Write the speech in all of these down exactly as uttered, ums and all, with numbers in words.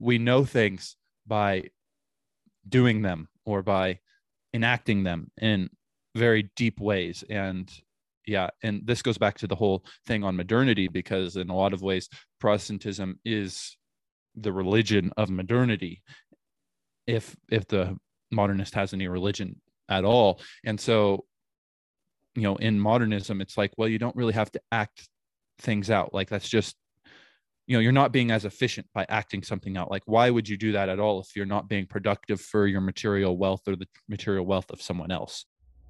we know things by doing them or by enacting them in very deep ways. And yeah, and this goes back to the whole thing on modernity, because in a lot of ways, Protestantism is the religion of modernity, if if the modernist has any religion at all. And so, you know, in modernism, it's like, well, you don't really have to act things out. Like, that's just, you know, you're not being as efficient by acting something out. Like, why would you do that at all if you're not being productive for your material wealth or the material wealth of someone else?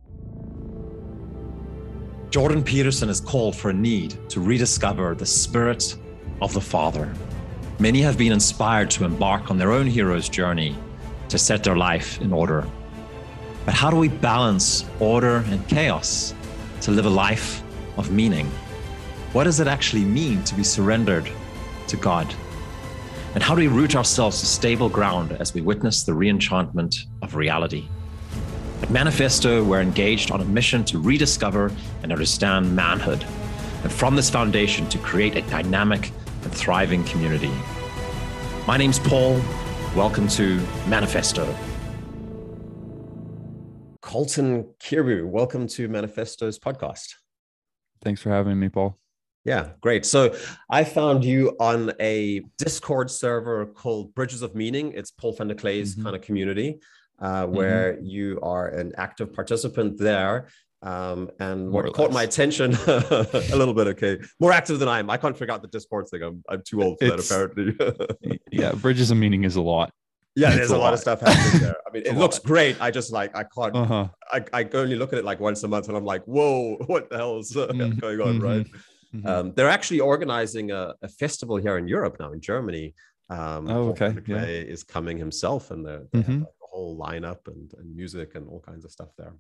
Jordan Peterson is called for a need to rediscover the spirit of the Father. Many have been inspired to embark on their own hero's journey to set their life in order. But how do we balance order and chaos to live a life of meaning? What does it actually mean to be surrendered to God? And how do we root ourselves to stable ground as we witness the reenchantment of reality? At Manifesto, we're engaged on a mission to rediscover and understand manhood, and from this foundation to create a dynamic and thriving community. My name's Paul. Welcome to Manifesto. Colton Kirbu, welcome to Manifesto's podcast. Thanks for having me, Paul. Yeah, great. So I found you on a Discord server called Bridges of Meaning. It's Paul van der Klay's mm-hmm. kind of community, uh, where mm-hmm. you are an active participant there. Um, and more what caught less. my attention a little bit, okay, more active than I am. I can't figure out the Discord thing. I'm, I'm too old for it's, that, apparently. Yeah, Bridges of Meaning is a lot. Yeah, it's there's a, a lot. lot of stuff happening there. I mean, it looks lot. great. I just like, I can't, uh-huh. I, I only look at it like once a month and I'm like, whoa, what the hell is uh, mm-hmm. going on, mm-hmm. right? Mm-hmm. Um, they're actually organizing a, a festival here in Europe now, in Germany. Um, oh, okay. Yeah. is coming himself, and they mm-hmm. have like a whole lineup and, and music and all kinds of stuff there.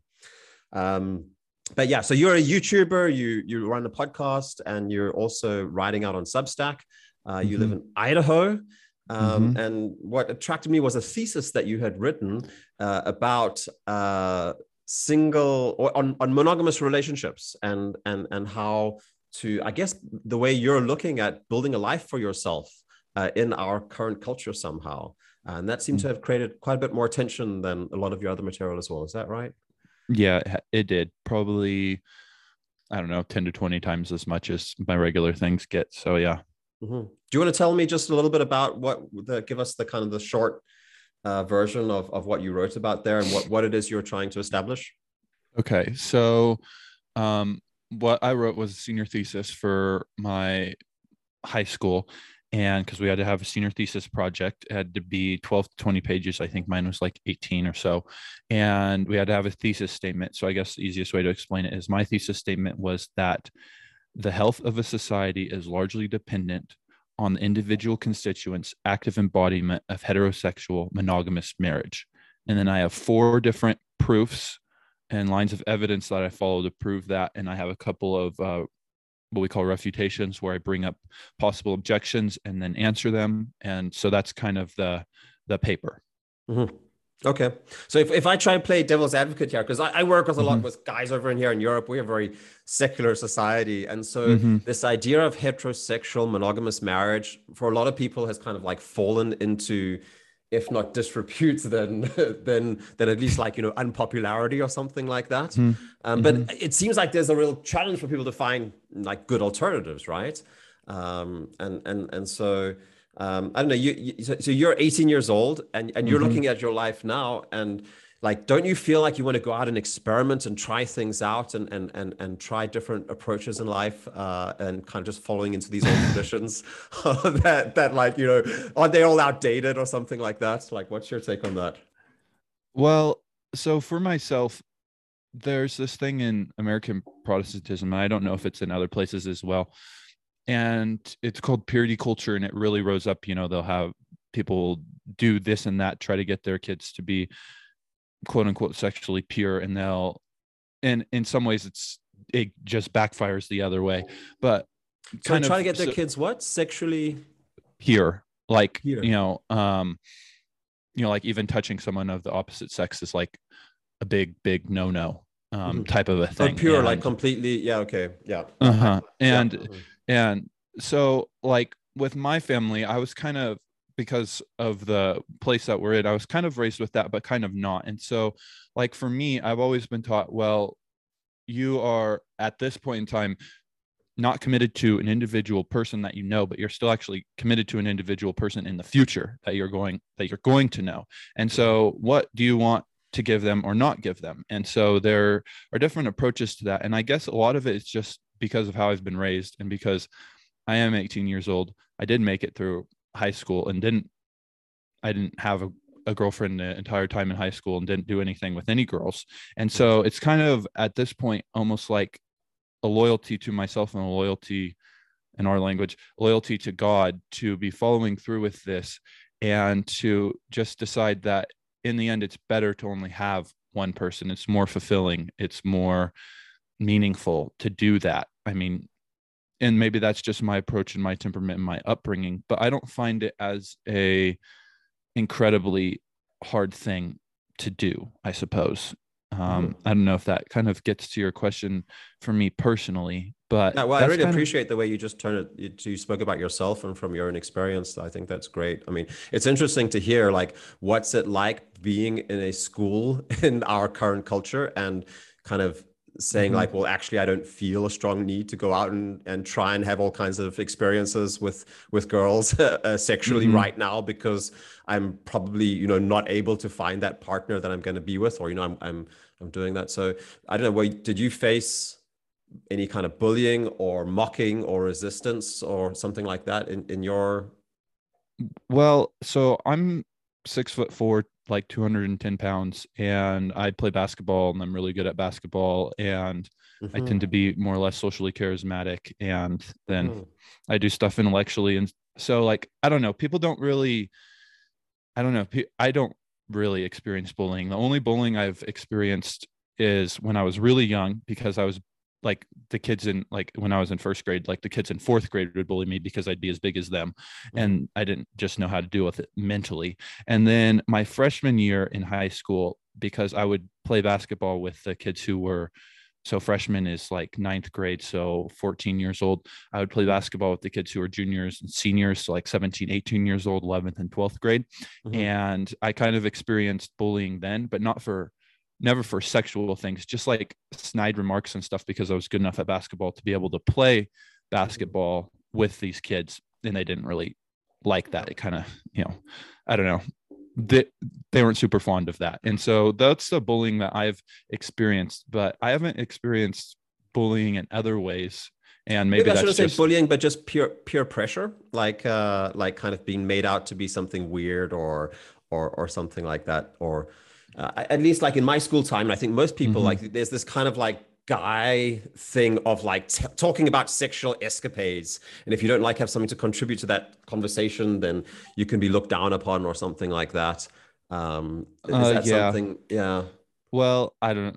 Um, but yeah, so you're a YouTuber, you you run a podcast, and you're also writing out on Substack. Uh, you mm-hmm. live in Idaho. Um, mm-hmm. And what attracted me was a thesis that you had written uh, about uh, single or on, on monogamous relationships, and and and how to, I guess, the way you're looking at building a life for yourself uh, in our current culture somehow. And that seemed mm-hmm. to have created quite a bit more attention than a lot of your other material as well. Is that right? Yeah, it did. Probably, I don't know, ten to twenty times as much as my regular things get. So yeah. Mm-hmm. Do you want to tell me just a little bit about what the, give us the kind of the short uh, version of, of what you wrote about there, and what, what it is you're trying to establish? Okay. So um, what I wrote was a senior thesis for my high school. And because we had to have a senior thesis project, it had to be twelve to twenty pages. I think mine was like eighteen or so. And we had to have a thesis statement. So I guess the easiest way to explain it is my thesis statement was that the health of a society is largely dependent on the individual constituents' active embodiment of heterosexual monogamous marriage. And then I have four different proofs and lines of evidence that I follow to prove that. And I have a couple of uh, what we call refutations, where I bring up possible objections and then answer them. And so that's kind of the, the paper. Mm-hmm. Okay. So if, if I try and play devil's advocate here, because I, I work with a lot mm-hmm. with guys over in here in Europe, we're a very secular society. And so mm-hmm. this idea of heterosexual monogamous marriage for a lot of people has kind of like fallen into, if not disrepute, then, then, then at least like, you know, unpopularity or something like that. Mm-hmm. Um, but mm-hmm. it seems like there's a real challenge for people to find like good alternatives, right? Um, and, and, and so... Um, I don't know, you, you so, so you're eighteen years old, and, and you're mm-hmm. looking at your life now, and like, don't you feel like you want to go out and experiment and try things out and and and, and try different approaches in life, uh, and kind of just following into these old traditions that, that like, you know, are they all outdated or something like that? Like, what's your take on that? Well, so for myself, there's this thing in American Protestantism, and I don't know if it's in other places as well, and it's called purity culture. And it really rose up, you know, they'll have people do this and that, try to get their kids to be quote unquote sexually pure. And they'll, and in some ways it's, it just backfires the other way, but so try to get their so, kids what? Sexually pure. Like, pure. you know, um, you know, like even touching someone of the opposite sex is like a big, big no-no um, mm-hmm. type of a thing. Oh, pure, and, like completely. Yeah. Okay. Yeah. Uh-huh. And, yeah. Mm-hmm. And so like with my family, I was kind of, because of the place that we're in, I was kind of raised with that, but kind of not. And so like for me, I've always been taught, well, you are at this point in time not committed to an individual person that you know, but you're still actually committed to an individual person in the future that you're going that you're going to know. And so what do you want to give them or not give them? And so there are different approaches to that. And I guess a lot of it is just because of how I've been raised, and because I am eighteen years old. I did make it through high school and didn't I didn't have a, a girlfriend the entire time in high school and didn't do anything with any girls. And so it's kind of at this point almost like a loyalty to myself and a loyalty, in our language, loyalty to God, to be following through with this, and to just decide that in the end, it's better to only have one person. It's more fulfilling. It's more meaningful to do that. I mean, and maybe that's just my approach and my temperament and my upbringing, but I don't find it as a incredibly hard thing to do, I suppose. Um, I don't know if that kind of gets to your question for me personally, but yeah, well, I really appreciate of... the way you just turned it. You spoke about yourself and from your own experience. I think that's great. I mean, it's interesting to hear, like, what's it like being in a school in our current culture and kind of saying mm-hmm. like, well, actually, I don't feel a strong need to go out and, and try and have all kinds of experiences with, with girls uh, sexually mm-hmm. right now, because I'm probably, you know, not able to find that partner that I'm going to be with, or, you know, I'm, I'm, I'm doing that. So I don't know, what, did you face any kind of bullying or mocking or resistance or something like that in, in your? Well, so I'm six foot four, like two hundred ten pounds, and I play basketball and I'm really good at basketball, and mm-hmm. I tend to be more or less socially charismatic, and then mm-hmm. I do stuff intellectually. And so, like, I don't know, people don't really, I don't know, I don't really experience bullying. The only bullying I've experienced is when I was really young, because I was like the kids in like when I was in first grade, like the kids in fourth grade would bully me because I'd be as big as them. Mm-hmm. And I didn't just know how to deal with it mentally. And then my freshman year in high school, because I would play basketball with the kids who were, so freshman is like ninth grade, so fourteen years old. I would play basketball with the kids who are juniors and seniors, so like seventeen, eighteen years old, eleventh and twelfth grade. Mm-hmm. And I kind of experienced bullying then, but not for never for sexual things, just like snide remarks and stuff, because I was good enough at basketball to be able to play basketball with these kids. And they didn't really like that. It kind of, you know, I don't know, they, they weren't super fond of that. And so that's the bullying that I've experienced, but I haven't experienced bullying in other ways. And maybe, maybe I shouldn't just... say bullying, but just pure, pure pressure, like, uh, like kind of being made out to be something weird or, or, or something like that. Or, Uh, at least like in my school time, and I think most people, mm-hmm. like there's this kind of like guy thing of like t- talking about sexual escapades. And if you don't like have something to contribute to that conversation, then you can be looked down upon or something like that. Um, is uh, that yeah. something? Yeah. Well, I don't,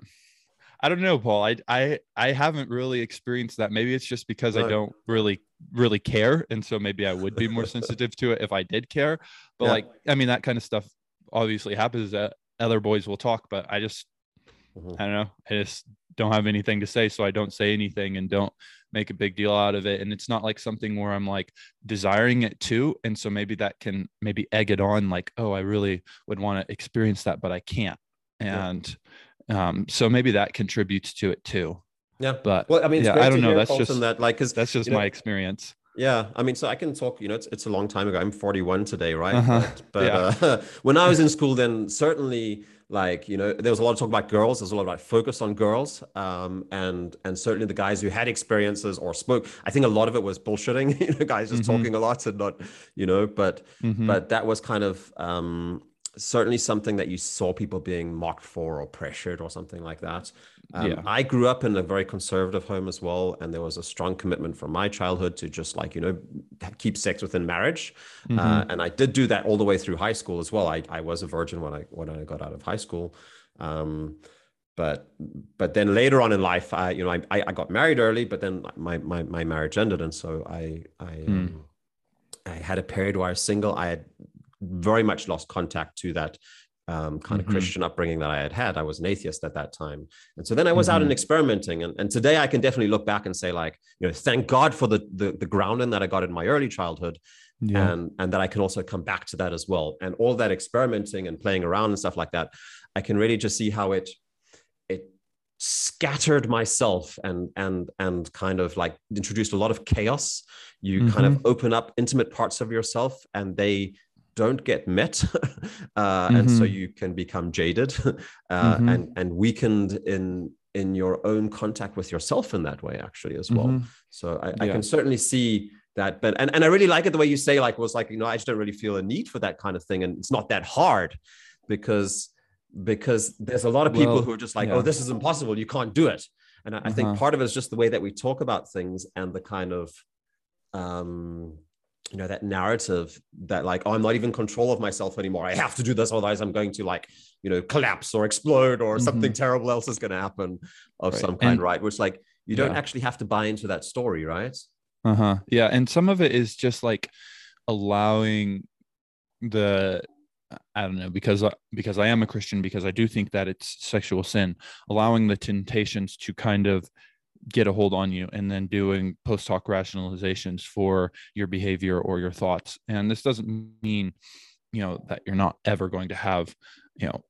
I don't know, Paul. I, I, I haven't really experienced that. Maybe it's just because no. I don't really, really care. And so maybe I would be more sensitive to it if I did care. But yeah. like, I mean, that kind of stuff obviously happens at other boys will talk, but I just, mm-hmm. I don't know. I just don't have anything to say. So I don't say anything and don't make a big deal out of it. And it's not like something where I'm like desiring it too. And so maybe that can maybe egg it on, like, oh, I really would want to experience that, but I can't. And yeah. um, so maybe that contributes to it too. Yeah. But well, I mean, yeah, I don't know. That's just that, like, cause that's just you know, my experience. Yeah. I mean, so I can talk, you know, it's, it's a long time ago. I'm forty-one today. Right. Uh-huh. But, but yeah. uh, when I was in school, then certainly, like, you know, there was a lot of talk about girls. There's a lot about focus on girls. Um, and, and certainly the guys who had experiences or spoke, I think a lot of it was bullshitting, you know, guys just mm-hmm. talking a lot and not, you know, but, mm-hmm. but that was kind of, um, certainly something that you saw people being mocked for or pressured or something like that. Um, yeah. I grew up in a very conservative home as well. And there was a strong commitment from my childhood to just like, you know, keep sex within marriage. Mm-hmm. Uh, and I did do that all the way through high school as well. I, I was a virgin when I, when I got out of high school. Um, but, but then later on in life, I, you know, I, I got married early, but then my, my, my marriage ended. And so I, I, mm. um, I had a period where I was single. I had very much lost contact to that um, kind mm-hmm. of Christian upbringing that I had had. I was an atheist at that time. And so then I was mm-hmm. out and experimenting. And, and today I can definitely look back and say, like, you know, thank God for the, the, the grounding that I got in my early childhood. Yeah. and and that I can also come back to that as well. And all that experimenting and playing around and stuff like that, I can really just see how it it scattered myself and and and kind of like introduced a lot of chaos. You mm-hmm. kind of open up intimate parts of yourself, and they don't get met, uh, mm-hmm. and so you can become jaded uh, mm-hmm. and and weakened in in your own contact with yourself in that way, actually, as well. Mm-hmm. So I, yeah. I can certainly see that. But and, and I really like it the way you say, like, was like, you know, I just don't really feel a need for that kind of thing. And it's not that hard because, because there's a lot of people well, who are just like, yeah. oh, this is impossible. You can't do it. And I, uh-huh. I think part of it is just the way that we talk about things and the kind of, um, you know, that narrative that like, oh, I'm not even in control of myself anymore. I have to do this. Otherwise I'm going to like, you know, collapse or explode or mm-hmm. something terrible else is going to happen of right. some kind, and, right? Which like, you don't yeah. actually have to buy into that story, right? Uh-huh. Yeah. And some of it is just like allowing the, I don't know, because, because I am a Christian, because I do think that it's sexual sin, allowing the temptations to kind of get a hold on you and then doing post hoc rationalizations for your behavior or your thoughts. And this doesn't mean, you know, that you're not ever going to have, you know,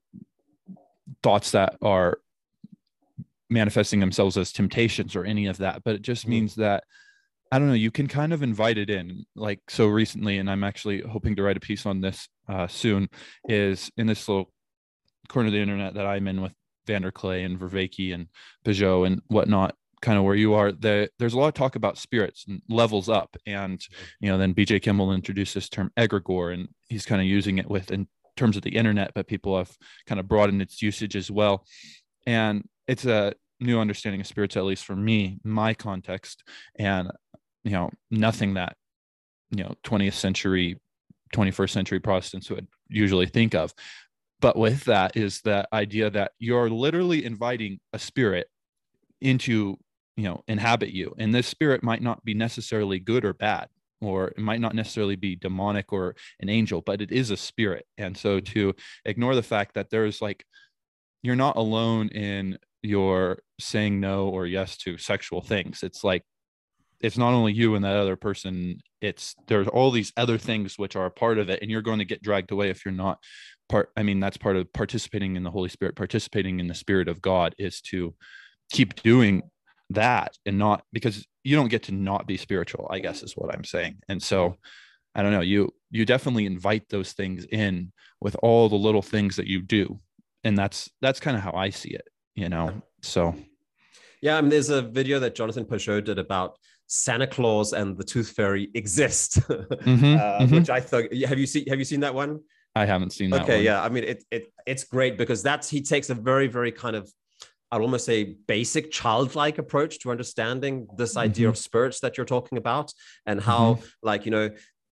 thoughts that are manifesting themselves as temptations or any of that, but it just means that, I don't know, you can kind of invite it in. Like, so recently, and I'm actually hoping to write a piece on this uh, soon, is in this little corner of the internet that I'm in with Vanderklay and Vervaeke and Peugeot and whatnot, kind of where you are, the, there's a lot of talk about spirits and levels up. And, you know, then B J Kimball introduced this term egregore, and he's kind of using it with in terms of the internet, but people have kind of broadened its usage as well. And it's a new understanding of spirits, at least for me, my context, and, you know, nothing that, you know, twentieth century, twenty-first century Protestants would usually think of. But with that is that idea that you're literally inviting a spirit into, you know, inhabit you. And this spirit might not be necessarily good or bad, or it might not necessarily be demonic or an angel, but it is a spirit. And so to ignore the fact that there's like, you're not alone in your saying no or yes to sexual things. It's like, it's not only you and that other person, it's, there's all these other things which are a part of it, and you're going to get dragged away if you're not part. I mean, that's part of participating in the Holy Spirit, participating in the Spirit of God, is to keep doing that, and not, because you don't get to not be spiritual, I guess is what I'm saying. And so I don't know, you, you definitely invite those things in with all the little things that you do. And that's, that's kind of how I see it, you know? So. Yeah. I mean, there's a video that Jonathan Peugeot did about Santa Claus and the Tooth Fairy exist, mm-hmm, uh, mm-hmm. which I thought, have you seen, have you seen that one? I haven't seen that okay, one. Yeah. I mean, it, it, it's great because that's, he takes a very, very kind of, I'd almost say basic childlike approach to understanding this idea mm-hmm. of spirits that you're talking about, and how mm-hmm. like, you know,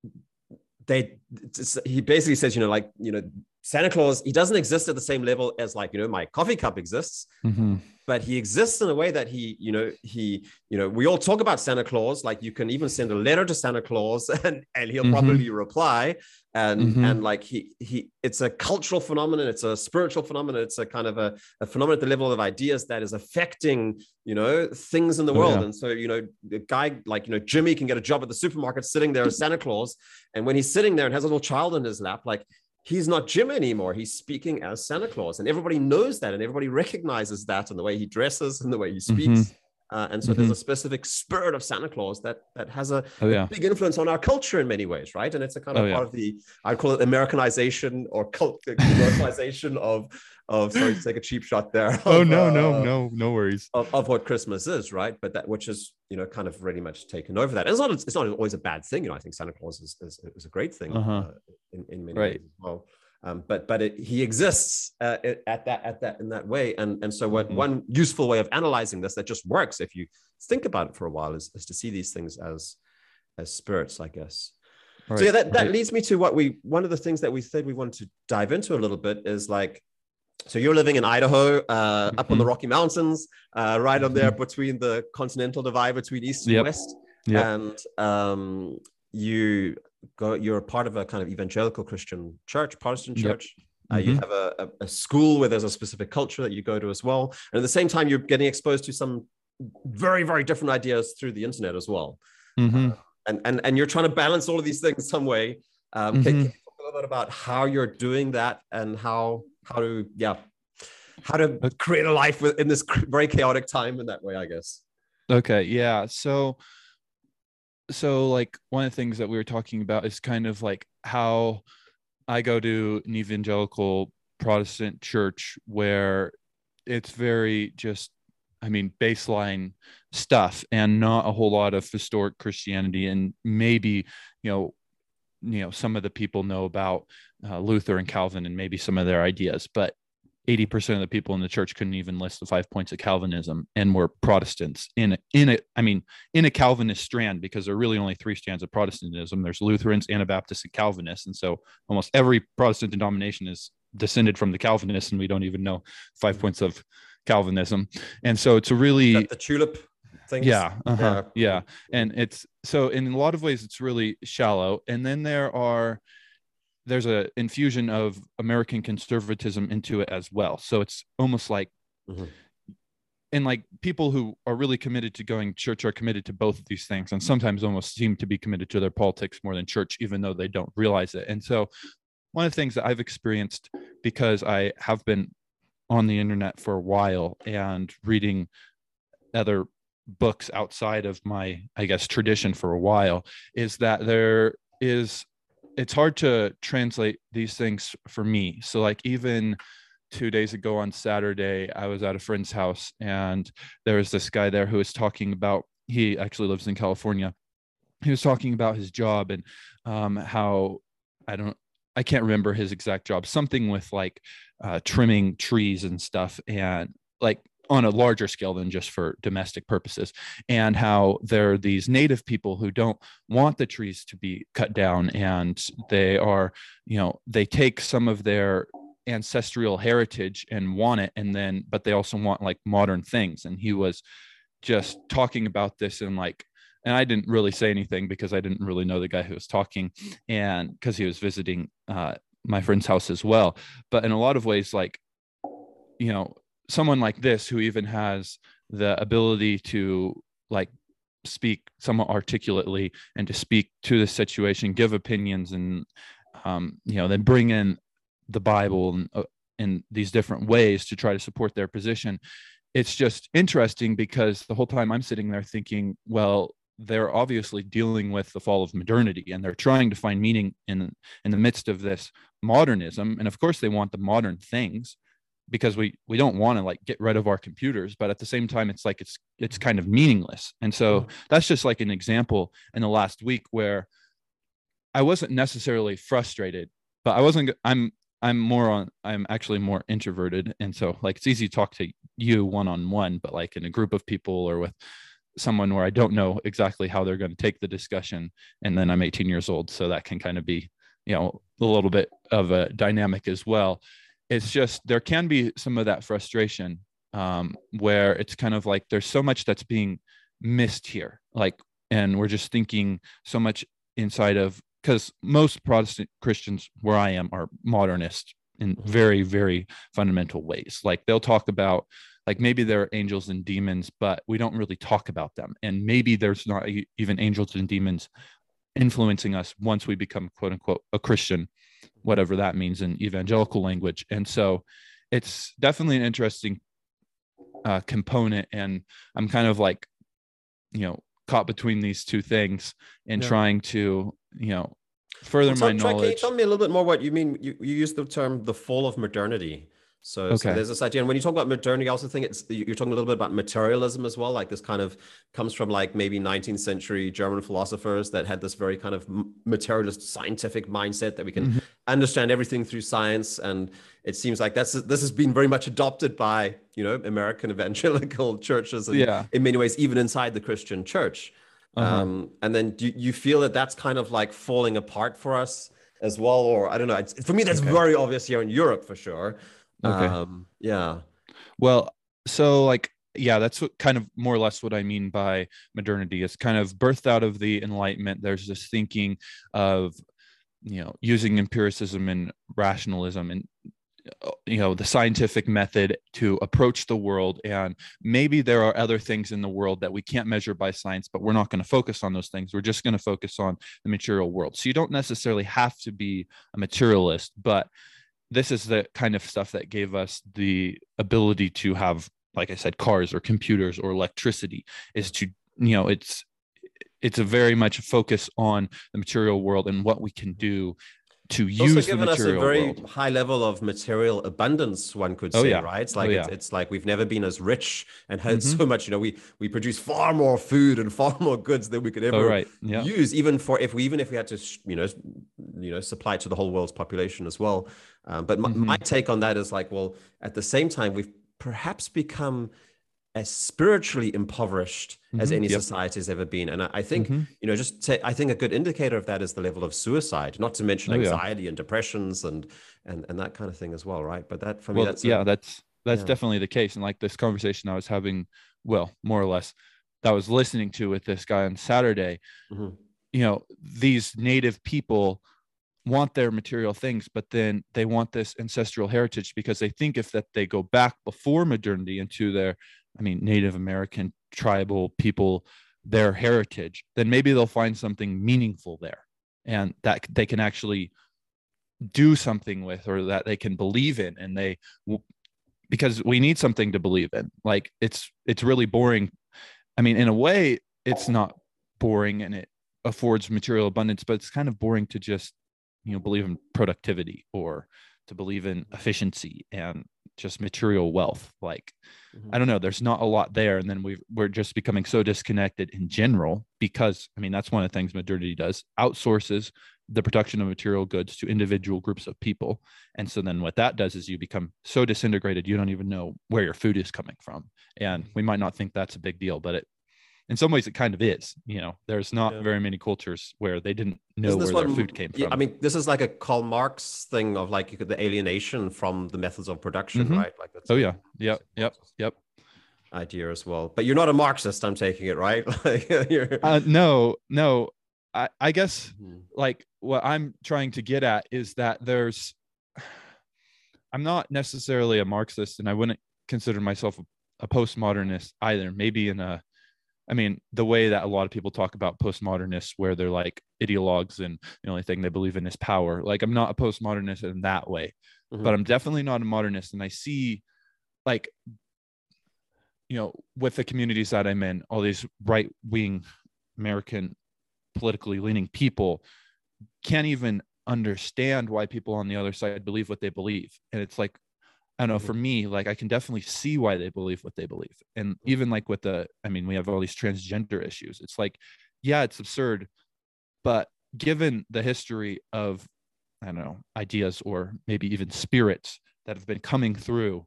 they, he basically says, you know, like, you know, Santa Claus, he doesn't exist at the same level as like, you know, my coffee cup exists, mm-hmm. but he exists in a way that he, you know, he, you know, we all talk about Santa Claus, like you can even send a letter to Santa Claus and, and he'll mm-hmm. probably reply. And, mm-hmm. and like he, he, it's a cultural phenomenon. It's a spiritual phenomenon. It's a kind of a, a phenomenon at the level of ideas that is affecting, you know, things in the world. Oh, yeah. And so, you know, the guy like, you know, Jimmy can get a job at the supermarket sitting there as Santa Claus. And when he's sitting there and has a little child in his lap, like, he's not Jim anymore. He's speaking as Santa Claus, and everybody knows that, and everybody recognizes that in the way he dresses and the way he speaks. Mm-hmm. Uh, and so mm-hmm. there's a specific spirit of Santa Claus that that has a, oh, yeah. a big influence on our culture in many ways, right? And it's a kind of oh, part yeah. of the, I'd call it Americanization or cult commercialization of, of sorry to take a cheap shot there. Of, oh no, uh, no, no, no worries. Of, of what Christmas is, right? But that, which is, you know, kind of really much taken over that. And it's not, it's not always a bad thing. You know, I think Santa Claus is, is, is a great thing uh-huh. uh, in, in many right. ways as well. Um, but but it, he exists uh, at that at that in that way, and and so what mm-hmm. one useful way of analyzing this that just works if you think about it for a while is, is to see these things as as spirits, I guess. Right. So yeah, that, that right. leads me to what we one of the things that we said we wanted to dive into a little bit is like, so you're living in Idaho, uh, mm-hmm. up on the Rocky Mountains, uh, right on there between the continental divide between east and yep. west, yep. and um, you. Go, you're a part of a kind of evangelical Christian church, Protestant church. Yep. Uh, mm-hmm. You have a, a, a school where there's a specific culture that you go to as well. And at the same time, you're getting exposed to some very, very different ideas through the internet as well. Mm-hmm. Uh, and and and you're trying to balance all of these things some way. Um, mm-hmm. can, can you talk a little bit about how you're doing that and how how to yeah how to create a life in this very chaotic time in that way, I guess. Okay, yeah. So, so like one of the things that we were talking about is kind of like how I go to an evangelical Protestant church where it's very just, I mean, baseline stuff and not a whole lot of historic Christianity. And maybe, you know, you know, some of the people know about uh, Luther and Calvin and maybe some of their ideas, but eighty percent of the people in the church couldn't even list the five points of Calvinism and were Protestants in a, in a, I mean, in a Calvinist strand, because there are really only three strands of Protestantism. There's Lutherans, Anabaptists, and Calvinists. And so almost every Protestant denomination is descended from the Calvinists, and we don't even know five points of Calvinism. And so it's a really the tulip thing. Yeah, uh-huh, yeah. Yeah. And it's, so in a lot of ways, it's really shallow. And then there are, there's a infusion of American conservatism into it as well. So it's almost like, mm-hmm. and like people who are really committed to going to church are committed to both of these things, and sometimes almost seem to be committed to their politics more than church, even though they don't realize it. And so one of the things that I've experienced, because I have been on the internet for a while and reading other books outside of my, I guess, tradition for a while, is that there is, it's hard to translate these things for me. So like even two days ago on Saturday, I was at a friend's house and there was this guy there who was talking about, he actually lives in California. He was talking about his job and um, how, I don't, I can't remember his exact job, something with like uh, trimming trees and stuff, and like on a larger scale than just for domestic purposes, and how there are these native people who don't want the trees to be cut down, and they are, you know, they take some of their ancestral heritage and want it, and then, but they also want like modern things. And he was just talking about this and like, and I didn't really say anything because I didn't really know the guy who was talking, and because he was visiting uh, my friend's house as well. But in a lot of ways, like, you know, someone like this who even has the ability to like speak somewhat articulately and to speak to the situation, give opinions, and um, you know, then bring in the Bible and uh, in these different ways to try to support their position. It's just interesting because the whole time I'm sitting there thinking, well, they're obviously dealing with the fall of modernity, and they're trying to find meaning in in the midst of this modernism. And of course they want the modern things, because we we don't want to like get rid of our computers, but at the same time it's like it's it's kind of meaningless. And so that's just like an example in the last week where I wasn't necessarily frustrated, but I wasn't I'm I'm more on I'm actually more introverted, and so like it's easy to talk to you one-on-one, but like in a group of people or with someone where I don't know exactly how they're going to take the discussion, and then I'm eighteen years old, so that can kind of be, you know, a little bit of a dynamic as well. It's just, there can be some of that frustration um, where it's kind of like, there's so much that's being missed here. Like, and we're just thinking so much inside of, because most Protestant Christians where I am are modernist in very, very fundamental ways. Like they'll talk about, like maybe there are angels and demons, but we don't really talk about them. And maybe there's not even angels and demons influencing us once we become quote unquote a Christian, whatever that means in evangelical language. And so it's definitely an interesting uh, component. And I'm kind of like, you know, caught between these two things and yeah. trying to, you know, further so, my knowledge. Can you tell me a little bit more what you mean? You, you use the term the fall of modernity. So, okay. so there's this idea, and when you talk about modernity, I also think it's you're talking a little bit about materialism as well. Like this kind of comes from like maybe nineteenth century German philosophers that had this very kind of materialist scientific mindset that we can mm-hmm. understand everything through science. And it seems like that's this has been very much adopted by, you know, American evangelical churches, and yeah. in many ways even inside the Christian church. Uh-huh. Um, and then do you feel that that's kind of like falling apart for us as well, or I don't know. It's, for me, that's okay. very obvious here in Europe for sure. Okay. Um, yeah. Well, so like, yeah, that's what kind of more or less what I mean by modernity. It's kind of birthed out of the Enlightenment. There's this thinking of, you know, using empiricism and rationalism, and you know, the scientific method to approach the world. And maybe there are other things in the world that we can't measure by science, but we're not going to focus on those things. We're just going to focus on the material world. So you don't necessarily have to be a materialist, but this is the kind of stuff that gave us the ability to have, like I said, cars or computers or electricity, is to, you know, it's, it's a very much a focus on the material world and what we can do to It's use also the given us a material very world. high level of material abundance, one could Oh, say, yeah. right? It's like Oh, it's, yeah. it's like we've never been as rich and had Mhm. so much. You know, we we produce far more food and far more goods than we could ever Oh, right. Yeah. use, even for if we even if we had to, you know, you know, supply to the whole world's population as well. Um, but my, Mhm. my take on that is like, well, at the same time, we've perhaps become as spiritually impoverished as Mhm. any Yep. society has ever been. And I, I think, Mhm. you know, just ta- I think a good indicator of that is the level of suicide, not to mention Oh, yeah. anxiety and depressions and, and, and that kind of thing as well. Right. But that for me, Well, that's, yeah, a, that's, that's yeah. definitely the case. And like this conversation I was having, well, more or less, that I was listening to with this guy on Saturday, Mhm. you know, these native people want their material things, but then they want this ancestral heritage because they think if that they go back before modernity into their, I mean, Native American tribal people, their heritage, then maybe they'll find something meaningful there and that they can actually do something with, or that they can believe in. And they, because we need something to believe in. Like it's, it's really boring. I mean, in a way it's not boring and it affords material abundance, but it's kind of boring to just, you know, believe in productivity or to believe in efficiency and just material wealth. Like, Mhm. I don't know, there's not a lot there. And then we we're just becoming so disconnected in general because, I mean, that's one of the things modernity does, outsources the production of material goods to individual groups of people. And so then what that does is you become so disintegrated, you don't even know where your food is coming from. And we might not think that's a big deal, but it, in some ways it kind of is. You know, there's not Yeah. very many cultures where they didn't know Isn't this where what, their food came yeah, from. I mean, this is like a Karl Marx thing of like you could, the alienation from the methods of production, Mhm. right? Like that's Oh a- yeah. Yep. Yep. Yep. idea as well. But you're not a Marxist, I'm taking it, right? Like, you're... Uh, no, no. I, I guess Mhm. like what I'm trying to get at is that there's, I'm not necessarily a Marxist and I wouldn't consider myself a, a postmodernist either. Maybe in a, I mean, the way that a lot of people talk about postmodernists, where they're like ideologues and the only thing they believe in is power. Like, I'm not a postmodernist in that way, Mhm. but I'm definitely not a modernist. And I see, like, you know, with the communities that I'm in, all these right wing American politically leaning people can't even understand why people on the other side believe what they believe. And it's like, I don't know, Mhm. for me, like I can definitely see why they believe what they believe. And even like with the, I mean, we have all these transgender issues. It's like, yeah, it's absurd, but given the history of, I don't know, ideas or maybe even spirits that have been coming through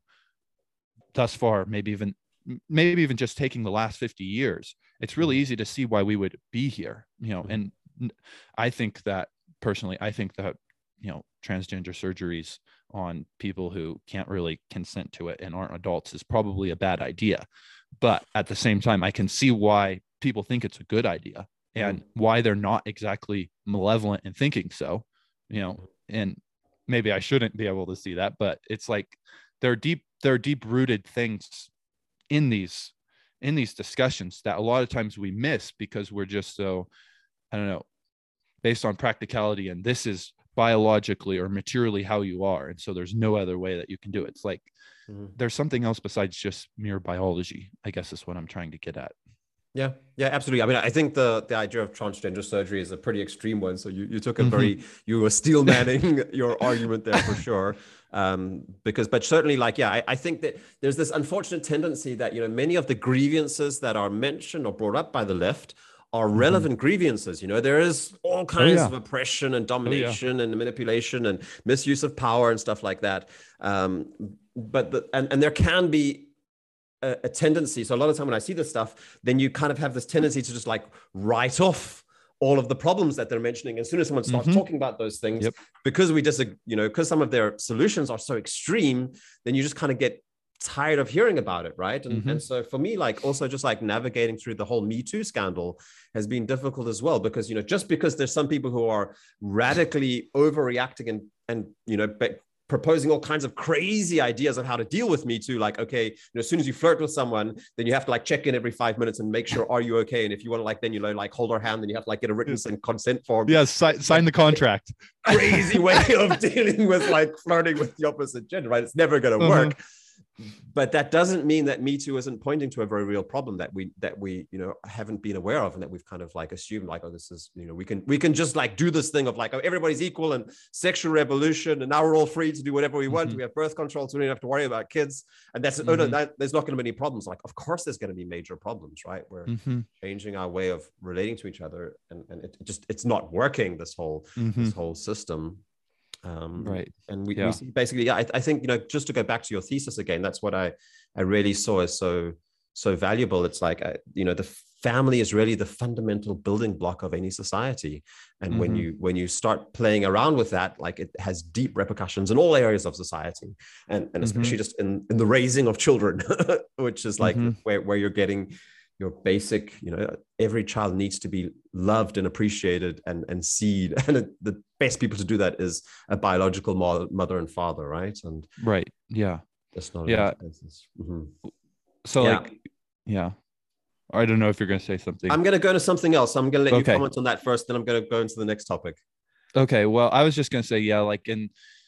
thus far, maybe even, maybe even just taking the last fifty years, it's really easy to see why we would be here, you know. And I think that personally, I think that, you know, transgender surgeries on people who can't really consent to it and aren't adults is probably a bad idea. But at the same time, I can see why people think it's a good idea and Mhm. why they're not exactly malevolent in thinking so, you know. And maybe I shouldn't be able to see that, but it's like there are deep, there are deep rooted things in these, in these discussions that a lot of times we miss because we're just so, I don't know, based on practicality, and this is biologically or materially how you are, and so there's no other way that you can do it. It's like Mhm. there's something else besides just mere biology, I guess is what I'm trying to get at. Yeah, yeah, absolutely. I mean, I think the the idea of transgender surgery is a pretty extreme one. So you, you took a Mhm. very, you were steel manning your argument there for sure. Um, because, but certainly like, yeah, I, I think that there's this unfortunate tendency that, you know, many of the grievances that are mentioned or brought up by the left are relevant grievances. You know, there is all kinds yeah. of oppression and Oh yeah. domination and manipulation and misuse of power and stuff like that. Um, but the, and, and there can be a, a tendency. So a lot of time when I see this stuff, then you kind of have this tendency to just like write off all of the problems that they're mentioning. As soon as someone starts Mhm. talking about those things, Yep. because we disagree, you know, because some of their solutions are so extreme, then you just kind of get tired of hearing about it, right? And, Mhm. and so for me, like also just like navigating through the whole Me Too scandal has been difficult as well, because, you know, just because there's some people who are radically overreacting and, and you know, proposing all kinds of crazy ideas of how to deal with Me Too. Like, okay, you know, as soon as you flirt with someone, then you have to like check in every five minutes and make sure, are you okay? And if you want to like, then you know, like hold her hand, then you have to like get a written consent form. Yes, si- sign the contract. Crazy way of dealing with like flirting with the opposite gender, right? It's never going to work. Uh-huh. But that doesn't mean that Me Too isn't pointing to a very real problem that we that we you know haven't been aware of, and that we've kind of like assumed like, oh, this is, you know we can we can just like do this thing of like, oh, everybody's equal and sexual revolution, and now we're all free to do whatever we want. Mm-hmm. We have birth control, so we don't have to worry about kids, and that's mm-hmm. oh no, that, there's not going to be any problems. Like, of course there's going to be major problems, right? We're mm-hmm. changing our way of relating to each other, and and it just it's not working, this whole mm-hmm. this whole system. Um, right. And we, yeah. we see basically, yeah, I, I think, you know, just to go back to your thesis again, that's what I, I really saw as so, so valuable. It's like, uh, you know, the family is really the fundamental building block of any society. And mm-hmm. when you, when you start playing around with that, like it has deep repercussions in all areas of society, and, and especially mm-hmm. just in, in the raising of children, which is like mm-hmm. where, where you're getting your basic, you know, every child needs to be loved and appreciated and, and seen. And it, the best people to do that is a biological mo- mother and father, right? And right. Yeah. That's not yeah. Mm-hmm. So yeah. like, yeah. I don't know if you're going to say something. I'm going to go to something else. I'm going to let okay. you comment on that first, then I'm going to go into the next topic. Okay. Well, I was just going to say, yeah, like in,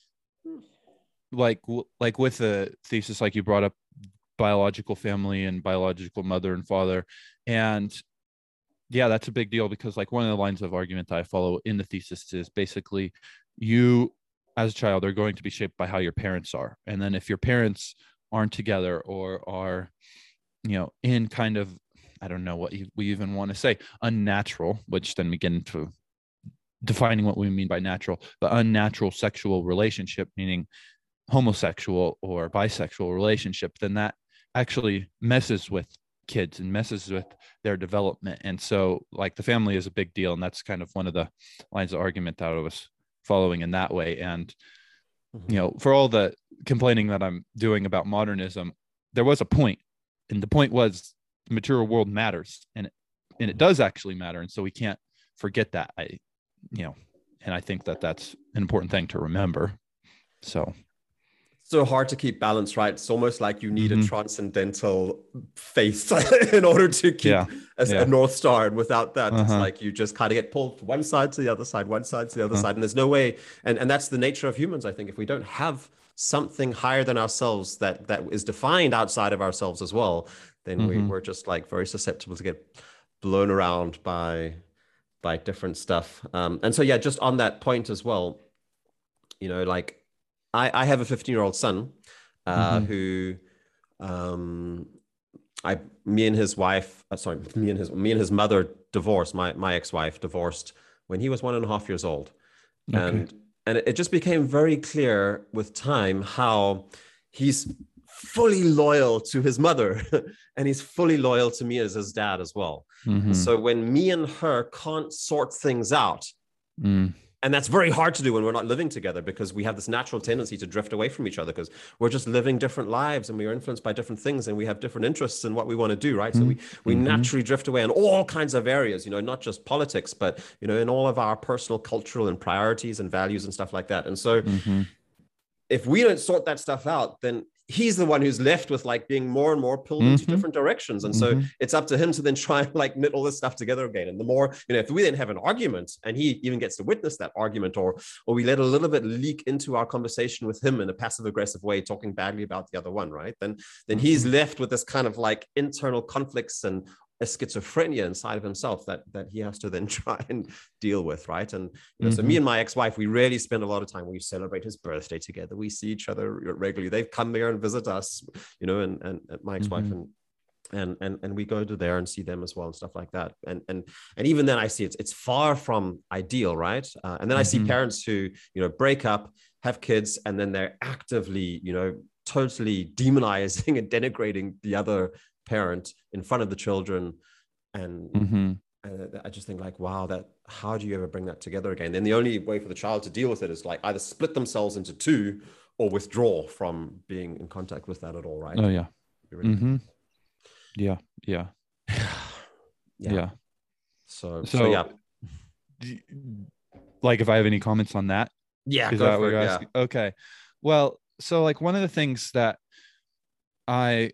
like, like with the thesis, like you brought up, biological family and biological mother and father. And yeah, that's a big deal, because like one of the lines of argument that I follow in the thesis is basically you as a child are going to be shaped by how your parents are. And then if your parents aren't together or are, you know, in kind of, I don't know what you, we even want to say, unnatural, which then we get into defining what we mean by natural, but unnatural sexual relationship, meaning homosexual or bisexual relationship, then that actually messes with kids and messes with their development. And so like the family is a big deal. And that's kind of one of the lines of argument that I was following in that way. And, mm-hmm. you know, for all the complaining that I'm doing about modernism, there was a point, and the point was the material world matters, and it, and it does actually matter. And so we can't forget that. I, you know, and I think that that's an important thing to remember. So so hard to keep balance, right? It's almost like you need mm-hmm. a transcendental faith in order to keep yeah. a, yeah. a North Star. And without that, uh-huh. it's like you just kind of get pulled from one side to the other side, one side to the other uh-huh. side. And there's no way. And, and that's the nature of humans, I think. If we don't have something higher than ourselves that, that is defined outside of ourselves as well, then mm-hmm. we, we're just like very susceptible to get blown around by, by different stuff. Um, and so, yeah, just on that point as well, you know, like, I, I have a fifteen-year-old son uh, mm-hmm. who, um, I, me and his wife, uh, sorry, me and his, me and his mother divorced. My my ex-wife divorced when he was one and a half years old, okay. and and it just became very clear with time how he's fully loyal to his mother, and he's fully loyal to me as his dad as well. Mm-hmm. So when me and her can't sort things out. Mm. And that's very hard to do when we're not living together, because we have this natural tendency to drift away from each other because we're just living different lives and we are influenced by different things and we have different interests in what we want to do, right? Mm-hmm. So we, we mm-hmm. naturally drift away in all kinds of areas, you know, not just politics, but, you know, in all of our personal, cultural and priorities and values and stuff like that. And so mm-hmm. if we don't sort that stuff out, then he's the one who's left with like being more and more pulled mm-hmm. into different directions. And mm-hmm. so it's up to him to then try and like knit all this stuff together again. And the more, you know, if we then have an argument and he even gets to witness that argument, or, or we let a little bit leak into our conversation with him in a passive aggressive way, talking badly about the other one, right? Then, then mm-hmm. he's left with this kind of like internal conflicts and a schizophrenia inside of himself that that he has to then try and deal with, right? And you know, mm-hmm. so me and my ex-wife, we really spend a lot of time. We celebrate his birthday together. We see each other regularly. They've come there and visit us, you know, and and, and my ex-wife mm-hmm. and and and and we go to there and see them as well and stuff like that. And and and even then, I see it's it's far from ideal, right? Uh, and then mm-hmm. I see parents who you know break up, have kids, and then they're actively, you know, totally demonizing and denigrating the other parent in front of the children. And, mm-hmm. and I just think like, wow, that how do you ever bring that together again? Then the only way for the child to deal with it is like either split themselves into two or withdraw from being in contact with that at all, right? Oh yeah. Really mm-hmm. yeah yeah yeah yeah so so, so yeah like if I have any comments on that, yeah is go that for what it, you're yeah. asking? Okay, Well, so like one of the things that I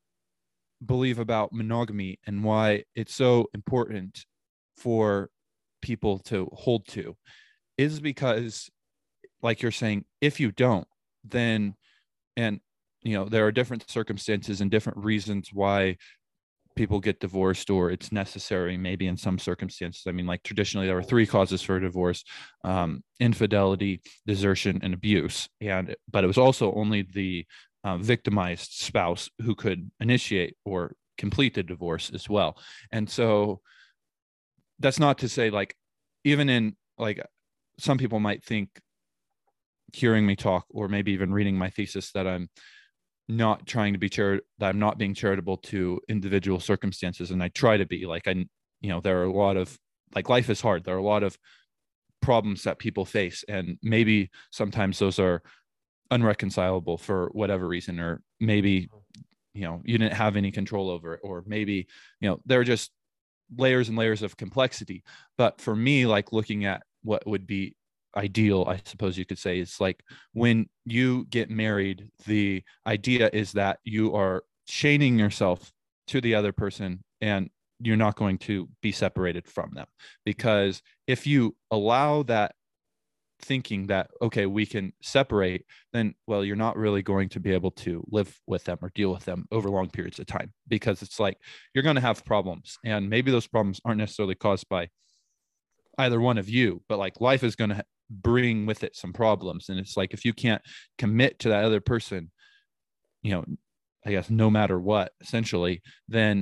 believe about monogamy and why it's so important for people to hold to is because, like you're saying, if you don't, then, and, you know, there are different circumstances and different reasons why people get divorced, or it's necessary maybe in some circumstances. I mean, like traditionally there were three causes for divorce: um, infidelity, desertion, and abuse. And but it was also only the uh, victimized spouse who could initiate or complete the divorce as well. And so that's not to say, like, even in, like, some people might think, hearing me talk or maybe even reading my thesis, that I'm not trying to be chari- that I'm not being charitable to individual circumstances. And I try to be. Like, I, you know, there are a lot of, like, life is hard. There are a lot of problems that people face. And maybe sometimes those are unreconcilable for whatever reason, or maybe, you know, you didn't have any control over it, or maybe, you know, there are just layers and layers of complexity. But for me, like, looking at what would be ideal, I suppose you could say, is like, when you get married, the idea is that you are chaining yourself to the other person and you're not going to be separated from them. Because if you allow that thinking that, okay, we can separate, then, well, you're not really going to be able to live with them or deal with them over long periods of time, because it's like you're going to have problems, and maybe those problems aren't necessarily caused by either one of you, but like life is going to bring with it some problems. And it's like, if you can't commit to that other person, you know, I guess no matter what, essentially, then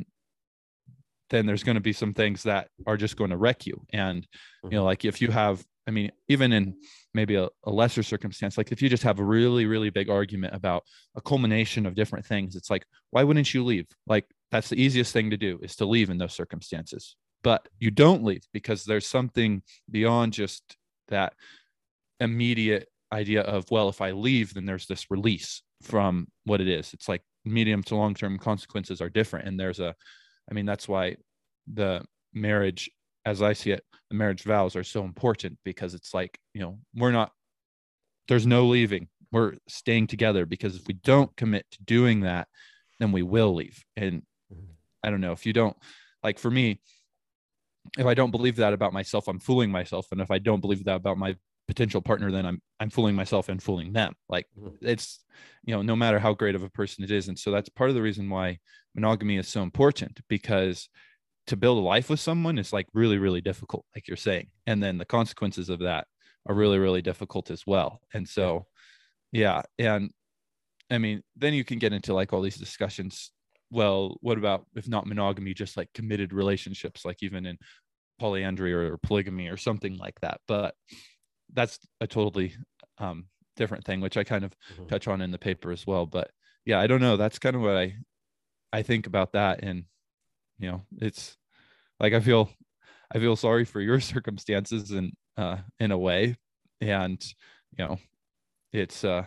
then there's going to be some things that are just going to wreck you. And, you know, like if you have, I mean, even in maybe a, a lesser circumstance, like if you just have a really, really big argument about a culmination of different things, it's like, why wouldn't you leave? Like, that's the easiest thing to do, is to leave in those circumstances. But you don't leave because there's something beyond just that immediate idea of, well, if I leave, then there's this release from what it is. It's like medium to long-term consequences are different. And there's a, I mean, that's why the marriage, as I see it, the marriage vows are so important, because it's like, you know, we're not, there's no leaving. We're staying together, because if we don't commit to doing that, then we will leave. And I don't know, if you don't, like, for me, if I don't believe that about myself, I'm fooling myself. And if I don't believe that about my potential partner, then I'm, I'm fooling myself and fooling them. Like, it's, you know, no matter how great of a person it is. And so that's part of the reason why monogamy is so important, because to build a life with someone is like really, really difficult, like you're saying. And then the consequences of that are really, really difficult as well. And so, yeah. And I mean, then you can get into like all these discussions. Well, what about, if not monogamy, just like committed relationships, like even in polyandry or polygamy or something like that. But that's a totally um, different thing, which I kind of mm-hmm. touch on in the paper as well. But yeah, I don't know. That's kind of what I, I think about that. And, you know, it's like, I feel, I feel sorry for your circumstances in, uh, in a way. And, you know, it's, uh,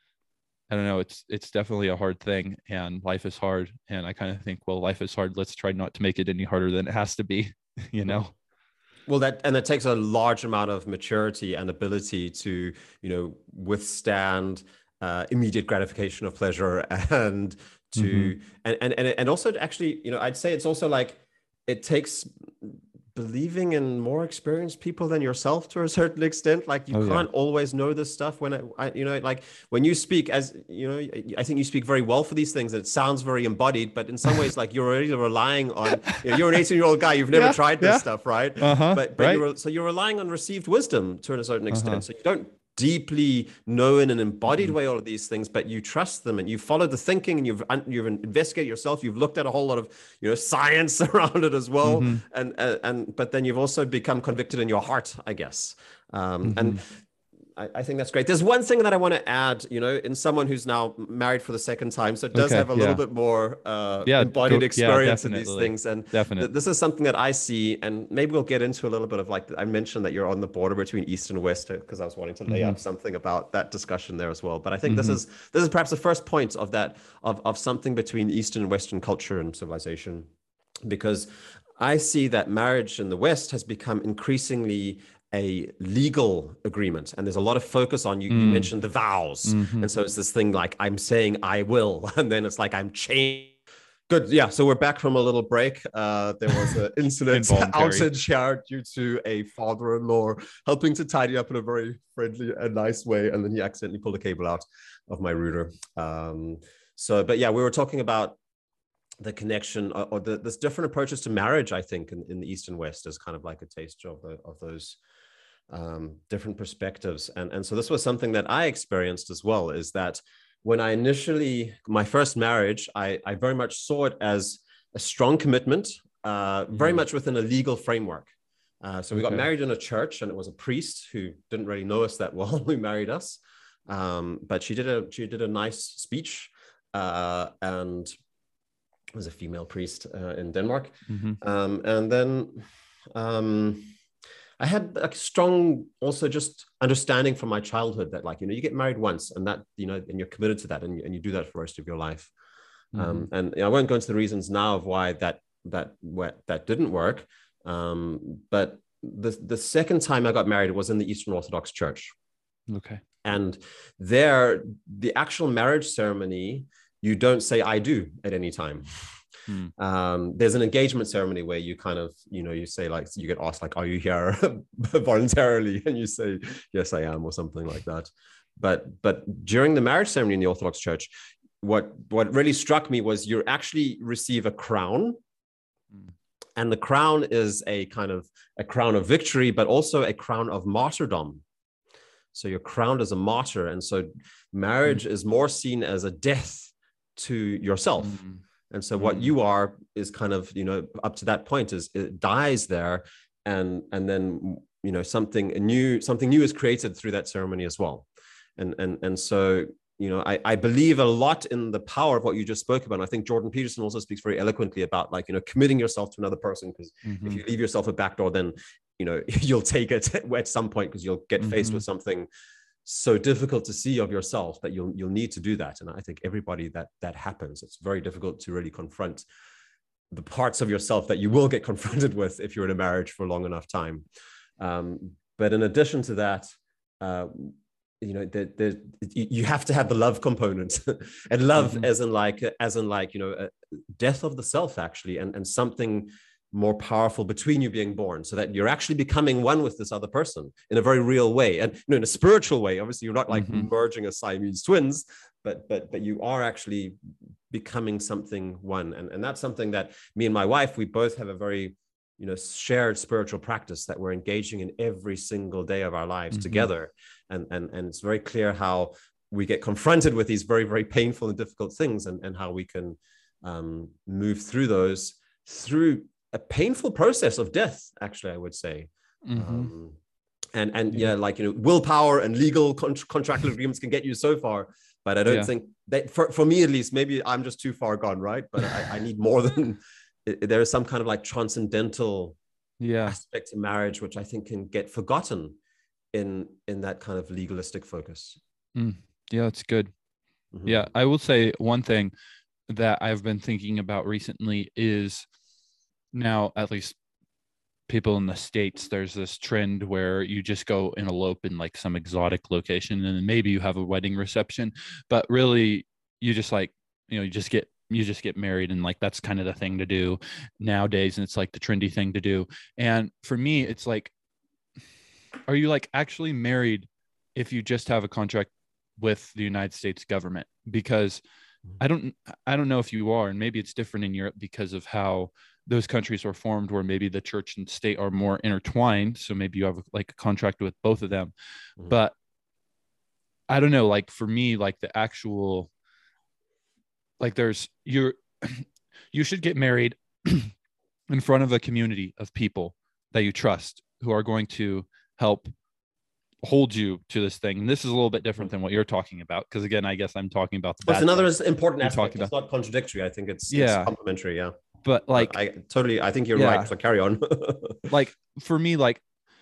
I don't know, it's, it's definitely a hard thing, and life is hard. And I kind of think, well, life is hard. Let's try not to make it any harder than it has to be, you know? Well, that, and it takes a large amount of maturity and ability to, you know, withstand uh, immediate gratification of pleasure, and to, mm-hmm. and, and, and, and also to actually, you know, I'd say it's also like, it takes believing in more experienced people than yourself to a certain extent. Like, you oh, can't yeah. always know this stuff. When it, I, you know, like when you speak, as you know, I think you speak very well for these things. It sounds very embodied, but in some ways, like, you're already relying on, you know, you're an eighteen year old guy. You've never yeah, tried this yeah. stuff, right? Uh-huh, but but right. you're, so you're relying on received wisdom to a certain extent. Uh-huh. So you don't deeply know in an embodied mm-hmm. way all of these things, but you trust them, and you follow the thinking, and you've you've investigated yourself. You've looked at a whole lot of, you know, science around it as well, mm-hmm. and and and but then you've also become convicted in your heart, I guess. Um, mm-hmm. And I, I think that's great. There's one thing that I want to add, you know, in someone who's now married for the second time, so it does okay, have a yeah. little bit more uh, yeah, embodied go, experience yeah, in these things. And th- this is something that I see, and maybe we'll get into a little bit of, like, I mentioned that you're on the border between East and West, because I was wanting to lay mm-hmm. out something about that discussion there as well. But I think mm-hmm. this is this is perhaps the first point of that, of, of something between Eastern and Western culture and civilization, because I see that marriage in the West has become increasingly a legal agreement, and there's a lot of focus on you. Mm. You mentioned the vows, Mm-hmm. and so it's this thing like I'm saying I will, and then it's like I'm changing. Good, yeah. So we're back from a little break. Uh, there was an incident outage here due to a father-in-law helping to tidy up in a very friendly and nice way, and then he accidentally pulled a cable out of my router. Um, so, but yeah, we were talking about the connection or, or the, this different approaches to marriage, I think, in, in the East and West as kind of like a taste of the, of those um, different perspectives. And, and so this was something that I experienced as well, is that when I initially, my first marriage, I, I very much saw it as a strong commitment, uh, very mm. much within a legal framework. Uh, so we okay. got married in a church, and it was a priest who didn't really know us that well who married us. Um, but she did a, she did a nice speech, uh, and was a female priest uh, in Denmark. Mm-hmm. Um, and then um, I had a strong also just understanding from my childhood that, like, you know, you get married once, and that, you know, and you're committed to that, and you, and you do that for the rest of your life. Mm-hmm. Um, and you know, I won't go into the reasons now of why that, that, what, that didn't work. Um, but the, the second time I got married was in the Eastern Orthodox Church. Okay. And there, the actual marriage ceremony, you don't say I do at any time. Hmm. Um, there's an engagement ceremony where you kind of, you know, you say, like, you get asked, like, are you here voluntarily? And you say, yes, I am, or something like that. But but during the marriage ceremony in the Orthodox Church, what, what really struck me was you actually receive a crown. Hmm. And the crown is a kind of a crown of victory, but also a crown of martyrdom. So you're crowned as a martyr. And so marriage hmm. is more seen as a death to yourself. Hmm. And so what you are is kind of, you know, up to that point is it dies there. And, and then, you know, something new, something new is created through that ceremony as well. And, and, and so, you know, I, I believe a lot in the power of what you just spoke about. And I think Jordan Peterson also speaks very eloquently about, like, you know, committing yourself to another person, because mm-hmm. if you leave yourself a backdoor, then, you know, you'll take it at some point, because you'll get mm-hmm. faced with something so difficult to see of yourself that you'll you'll need to do that. And I think everybody that that happens, it's very difficult to really confront the parts of yourself that you will get confronted with if you're in a marriage for a long enough time. Um, but in addition to that, uh, you know, the, the, you have to have the love component, and love mm-hmm. as in like as in like you know, a death of the self, actually, and and something more powerful between you being born, so that you're actually becoming one with this other person in a very real way, and, you know, in a spiritual way. Obviously, you're not like mm-hmm. merging as Siamese twins, but but but you are actually becoming something one, and and that's something that me and my wife, we both have a very, you know, shared spiritual practice that we're engaging in every single day of our lives mm-hmm. together, and and and it's very clear how we get confronted with these very very painful and difficult things, and and how we can um, move through those through a painful process of death, actually, I would say. Mm-hmm. Um, and, and yeah. yeah, like, you know, willpower and legal con- contractual agreements can get you so far, but I don't yeah. think that, for, for me, at least, maybe I'm just too far gone, right? But I, I need more than, there is some kind of like transcendental yeah. aspect to marriage, which I think can get forgotten in, in that kind of legalistic focus. Mm. Yeah, that's good. Mm-hmm. Yeah, I will say one thing that I've been thinking about recently is, now, at least people in the States, there's this trend where you just go and elope in like some exotic location, and then maybe you have a wedding reception, but really you just like, you know, you just get, you just get married, and like, that's kind of the thing to do nowadays. And it's like the trendy thing to do. And for me, it's like, are you like actually married if you just have a contract with the United States government? Because I don't, I don't know if you are, and maybe it's different in Europe because of how those countries are formed, where maybe the church and state are more intertwined. So maybe you have like a contract with both of them, mm-hmm. but I don't know, like for me, like the actual, like there's, you're, you should get married in front of a community of people that you trust, who are going to help hold you to this thing. And this is a little bit different than what you're talking about, because again, I guess I'm talking about the bad another side. Important aspect. It's not contradictory. I think it's, yeah. it's complementary. Yeah. But like, I totally, I think you're yeah. right. So carry on. Like for me, like,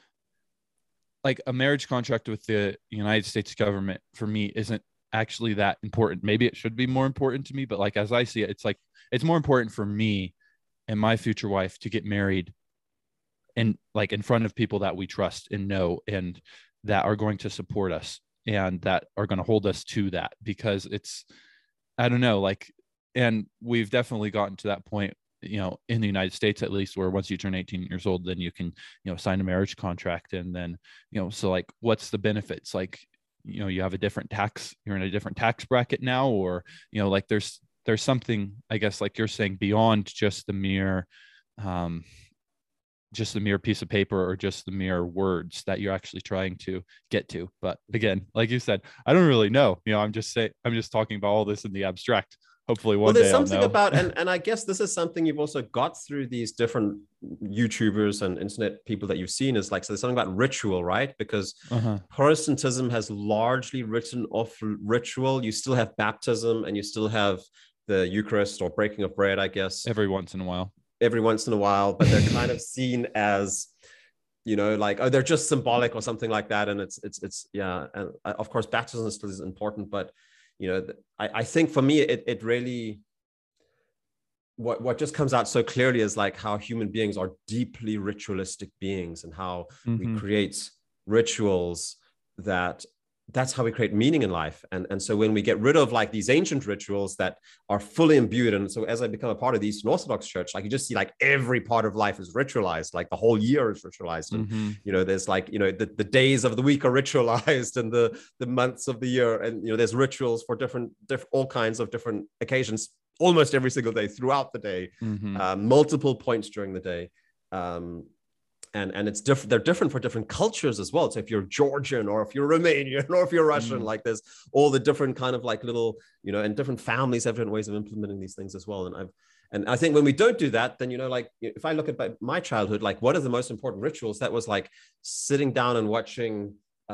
like a marriage contract with the United States government for me isn't actually that important. Maybe it should be more important to me, but like, as I see it, it's like, it's more important for me and my future wife to get married in like in front of people that we trust and know, and that are going to support us, and that are going to hold us to that, because it's, I don't know, like, and we've definitely gotten to that point, you know, in the United States, at least, where once you turn eighteen years old, then you can, you know, sign a marriage contract. And then, you know, so like, what's the benefits? Like, you know, you have a different tax, you're in a different tax bracket now, or, you know, like there's, there's something, I guess, like you're saying, beyond just the mere, um, just the mere piece of paper, or just the mere words that you're actually trying to get to. But again, like you said, I don't really know, you know, I'm just saying, I'm just talking about all this in the abstract. Hopefully one well, there's day something I'll know. about, and, and I guess this is something you've also got through these different YouTubers and internet people that you've seen, is like, so there's something about ritual, right? Because uh-huh. Protestantism has largely written off ritual. You still have baptism, and you still have the Eucharist, or breaking of bread, I guess. Every once in a while. Every once in a while, but they're kind of seen as, you know, like, oh, they're just symbolic or something like that. And it's, it's, it's, yeah. And of course, baptism still is important, but, you know, I, I think for me, it, it really, what, what just comes out so clearly is like how human beings are deeply ritualistic beings, and how mm-hmm. we create rituals that, that's how we create meaning in life. And, and so when we get rid of like these ancient rituals that are fully imbued, and so as I become a part of the Eastern Orthodox Church, like you just see like every part of life is ritualized, like the whole year is ritualized. And, mm-hmm. you know, there's like, you know, the, the days of the week are ritualized, and the, the months of the year. And, you know, there's rituals for different, different, all kinds of different occasions, almost every single day throughout the day, mm-hmm. uh, multiple points during the day. Um, And, and it's different. They're different for different cultures as well. So if you're Georgian, or if you're Romanian, or if you're Russian, mm. like there's all the different kind of like little, you know, and different families have different ways of implementing these things as well. And I've, and I think when we don't do that, then, you know, like if I look at my childhood, like what are the most important rituals? That was like sitting down and watching,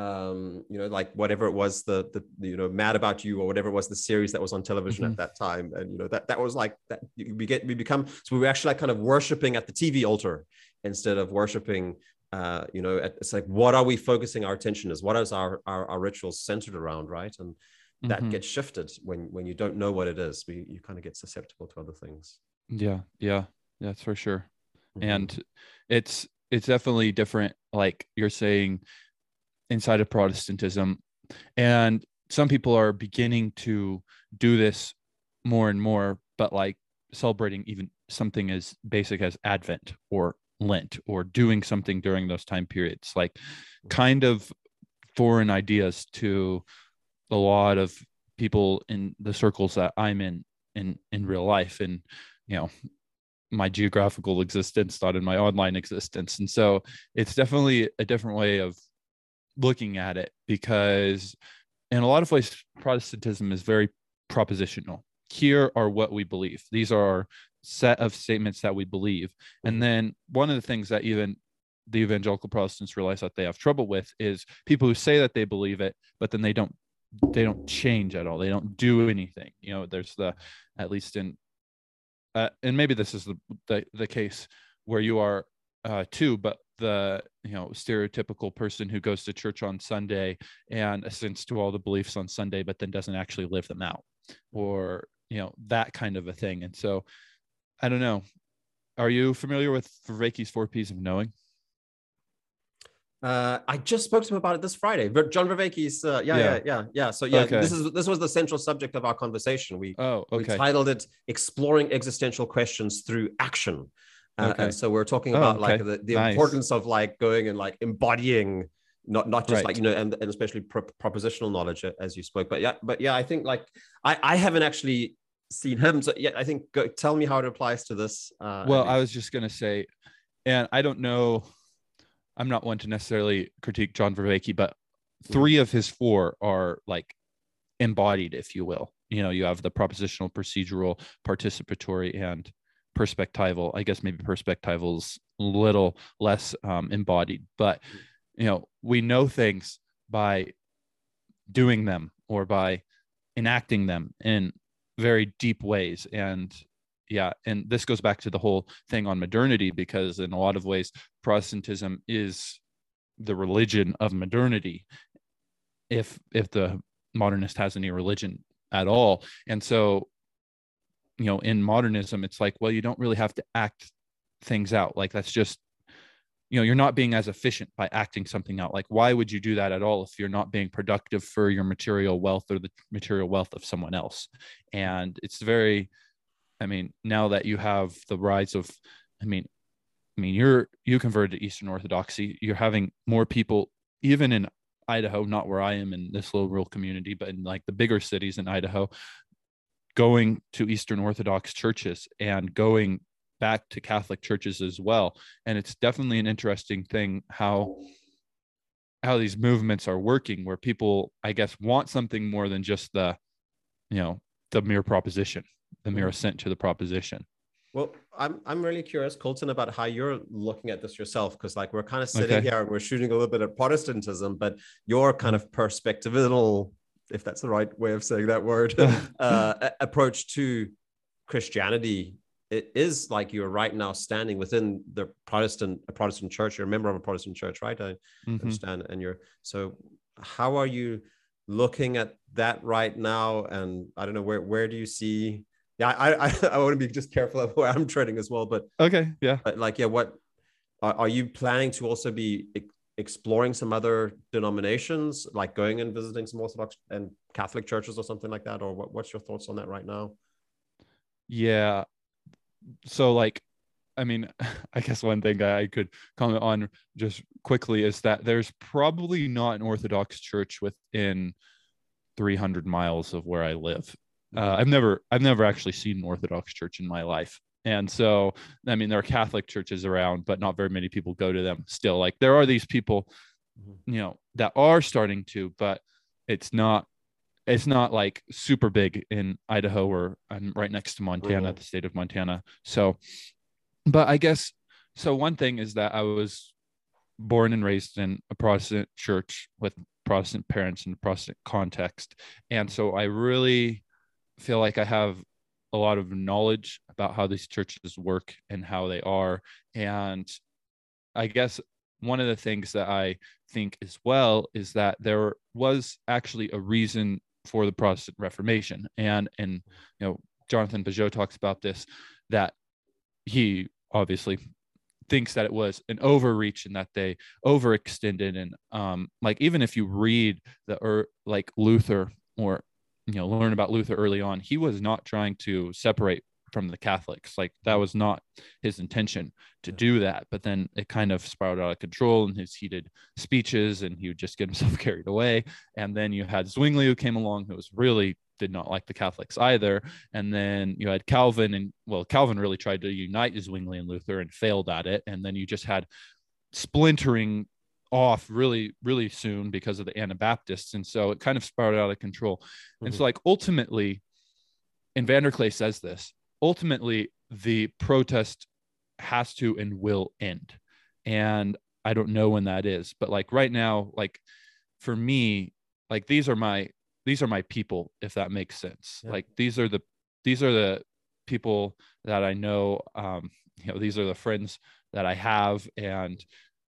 um, you know, like whatever it was, the, the, you know, Mad About You, or whatever it was, the series that was on television mm-hmm. at that time. And, you know, that, that was like that we get, we become, so we were actually like kind of worshiping at the T V altar, instead of worshiping, uh, you know, it's like, what are we focusing our attention is? What is our, our, our rituals centered around, right? And that mm-hmm. gets shifted when, when you don't know what it is. We, you kind of get susceptible to other things. Yeah, yeah, that's for sure. Mm-hmm. And it's, it's definitely different, like you're saying, inside of Protestantism. And some people are beginning to do this more and more, but like celebrating even something as basic as Advent or Lent, or doing something during those time periods, like kind of foreign ideas to a lot of people in the circles that I'm in, in, in real life, and, you know, my geographical existence, not in my online existence. And so it's definitely a different way of looking at it, because in a lot of ways, Protestantism is very propositional. Here are what we believe. These are our set of statements that we believe. And then one of the things that even the evangelical Protestants realize that they have trouble with is people who say that they believe it, but then they don't, they don't change at all. They don't do anything. You know, there's the, at least in, uh, and maybe this is the, the, the case where you are uh, too, but the, you know, stereotypical person who goes to church on Sunday and assents to all the beliefs on Sunday, but then doesn't actually live them out, or, you know, that kind of a thing. And so I don't know. Are you familiar with Vervaeke's Four P's of Knowing? Uh, I just spoke to him about it this Friday. John Vervaeke's, uh, yeah, yeah, yeah, yeah, yeah. So yeah, okay. this is this was the central subject of our conversation. We, oh, okay. we titled it "Exploring Existential Questions Through Action," uh, okay. and so we're talking about oh, okay. like the, the nice. importance of like going and like embodying, not not just right. like, you know, and, and especially pro- propositional knowledge, as you spoke. But yeah, but yeah, I think like I I haven't actually seen him, so yeah, I think go, tell me how it applies to this. Uh, well, I was just gonna say, and I don't know, I'm not one to necessarily critique John Vervaeke, but three of his four are like embodied, if you will. You know, you have the propositional, procedural, participatory, and perspectival. I guess maybe perspectival's a little less um, embodied, but you know, we know things by doing them or by enacting them in very deep ways. And yeah, and this goes back to the whole thing on modernity, because in a lot of ways, Protestantism is the religion of modernity, if if the modernist has any religion at all. And so, you know, in modernism, it's like, well, you don't really have to act things out. Like, that's just, you know, you're not being as efficient by acting something out. Like, why would you do that at all if you're not being productive for your material wealth or the material wealth of someone else? And it's very, I mean, now that you have the rise of, I mean, I mean, you're, you converted to Eastern Orthodoxy, you're having more people, even in Idaho, not where I am in this little rural community, but in like the bigger cities in Idaho, going to Eastern Orthodox churches and going back to Catholic churches as well. And it's definitely an interesting thing how, how these movements are working, where people, I guess, want something more than just the, you know, the mere proposition, the mere assent to the proposition. Well, I'm I'm really curious, Colton, about how you're looking at this yourself, because like we're kind of sitting Okay. here and we're shooting a little bit at Protestantism, but your kind of perspectival, if that's the right way of saying that word, uh, approach to Christianity, it is like you're right now standing within the Protestant, a Protestant church. You're a member of a Protestant church, right? I mm-hmm. understand. And you're, so how are you looking at that right now? And I don't know, where where do you see? Yeah, I I, I want to be just careful of where I'm treading as well. But okay, yeah. But like, yeah, what are, are you planning to also be e- exploring some other denominations, like going and visiting some Orthodox and Catholic churches or something like that? Or what, what's your thoughts on that right now? Yeah. So like, I mean, I guess one thing I could comment on just quickly is that there's probably not an Orthodox church within three hundred miles of where I live. Uh, I've never, I've never actually seen an Orthodox church in my life. And so, I mean, there are Catholic churches around, but not very many people go to them still. Like there are these people, you know, that are starting to, but it's not, it's not like super big in Idaho, or I'm right next to Montana, mm-hmm. the state of Montana. So, but I guess, so one thing is that I was born and raised in a Protestant church with Protestant parents in a Protestant context. And so I really feel like I have a lot of knowledge about how these churches work and how they are. And I guess one of the things that I think as well is that there was actually a reason for the Protestant Reformation. And, and, you know, Jonathan Pageau talks about this, that he obviously thinks that it was an overreach and that they overextended. And um, like, even if you read the, or like Luther, or, you know, learn about Luther early on, he was not trying to separate from the Catholics. Like that was not his intention to do that. But then it kind of spiraled out of control in his heated speeches, and he would just get himself carried away. And then you had Zwingli, who came along, who was really did not like the Catholics either. And then you had Calvin, and well, Calvin really tried to unite Zwingli and Luther and failed at it. And then you just had splintering off really, really soon because of the Anabaptists. And so it kind of spiraled out of control. Mm-hmm. And so like ultimately, and Vanderklay says this, ultimately the protest has to and will end. And I don't know when that is, but like right now, like for me, like these are my, these are my people, if that makes sense. Yeah. Like these are the, these are the people that I know, um, you know, these are the friends that I have. And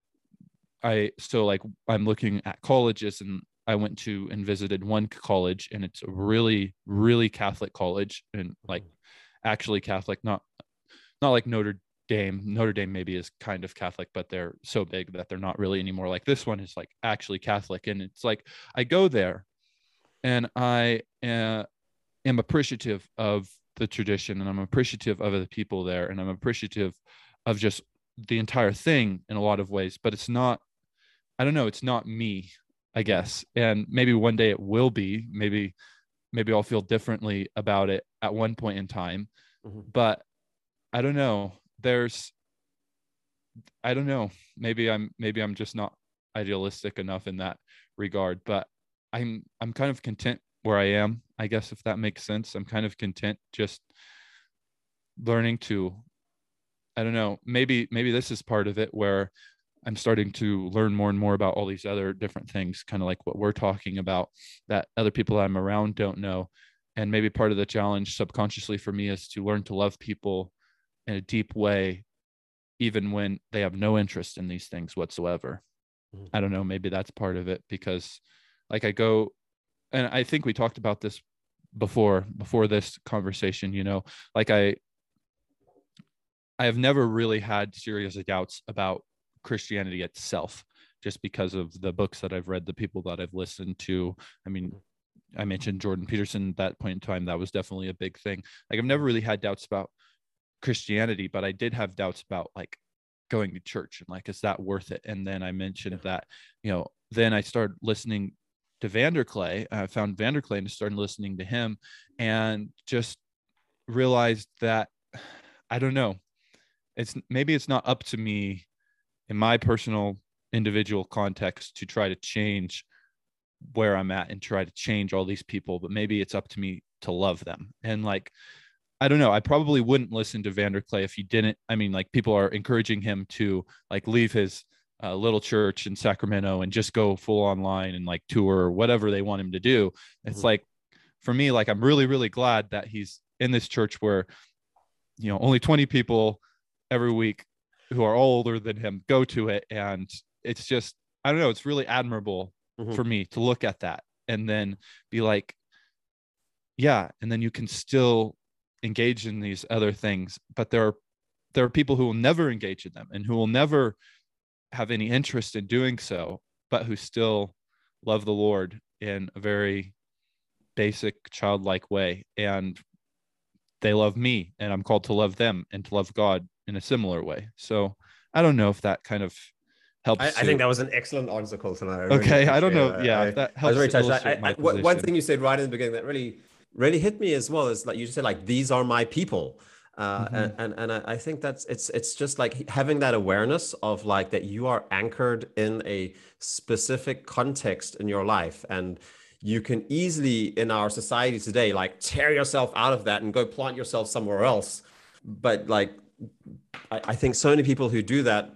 I, so like, I'm looking at colleges, and I went to and visited one college, and it's a really, really Catholic college, and like actually Catholic, not, not like Notre Dame. Notre Dame maybe is kind of Catholic, but they're so big that they're not really anymore. Like this one is like actually Catholic. And it's like, I go there and I uh, am appreciative of the tradition, and I'm appreciative of the people there, and I'm appreciative of just the entire thing in a lot of ways, but it's not, I don't know, it's not me, I guess. And maybe one day it will be, maybe, maybe I'll feel differently about it at one point in time, mm-hmm. but I don't know. There's, I don't know, maybe I'm, maybe I'm just not idealistic enough in that regard, but I'm, I'm kind of content where I am, I guess, if that makes sense. I'm kind of content just learning to, I don't know, maybe, maybe this is part of it, where I'm starting to learn more and more about all these other different things, kind of like what we're talking about, that other people that I'm around don't know. And maybe part of the challenge subconsciously for me is to learn to love people in a deep way, even when they have no interest in these things whatsoever. Mm-hmm. I don't know, maybe that's part of it, because like I go, and I think we talked about this before, before this conversation, you know, like I, I have never really had serious doubts about Christianity itself, just because of the books that I've read, the people that I've listened to. I mean, I mentioned Jordan Peterson at that point in time. That was definitely a big thing. Like, I've never really had doubts about Christianity, but I did have doubts about like going to church and like, is that worth it? And then I mentioned Yeah. that, you know, then I started listening to Vanderklay. I found Vanderklay and started listening to him, and just realized that, I don't know, it's maybe it's not up to me in my personal individual context to try to change where I'm at and try to change all these people, but maybe it's up to me to love them. And like, I don't know, I probably wouldn't listen to Vanderklay if he didn't. I mean, like, people are encouraging him to like leave his uh, little church in Sacramento and just go full online and like tour or whatever they want him to do. It's Mm-hmm. like, for me, like, I'm really, really glad that he's in this church where, you know, only twenty people every week who are all older than him go to it. And it's just, I don't know, it's really admirable Mm-hmm. for me to look at that and then be like, yeah. And then you can still engage in these other things, but there are, there are people who will never engage in them and who will never have any interest in doing so, but who still love the Lord in a very basic childlike way. And they love me, and I'm called to love them and to love God in a similar way. So I don't know if that kind of helps. I, I to... think that was an excellent answer, Colton. I really okay. I don't know. appreciate it. Yeah. I, If that I was helps very to touched. illustrate I, my I, one position. thing you said right in the beginning that really, really hit me as well is like you just said, like, these are my people. Uh, Mhm. and and, and I I think that's it's it's just like having that awareness of like that you are anchored in a specific context in your life, and you can easily in our society today like tear yourself out of that and go plant yourself somewhere else. But like I, I think so many people who do that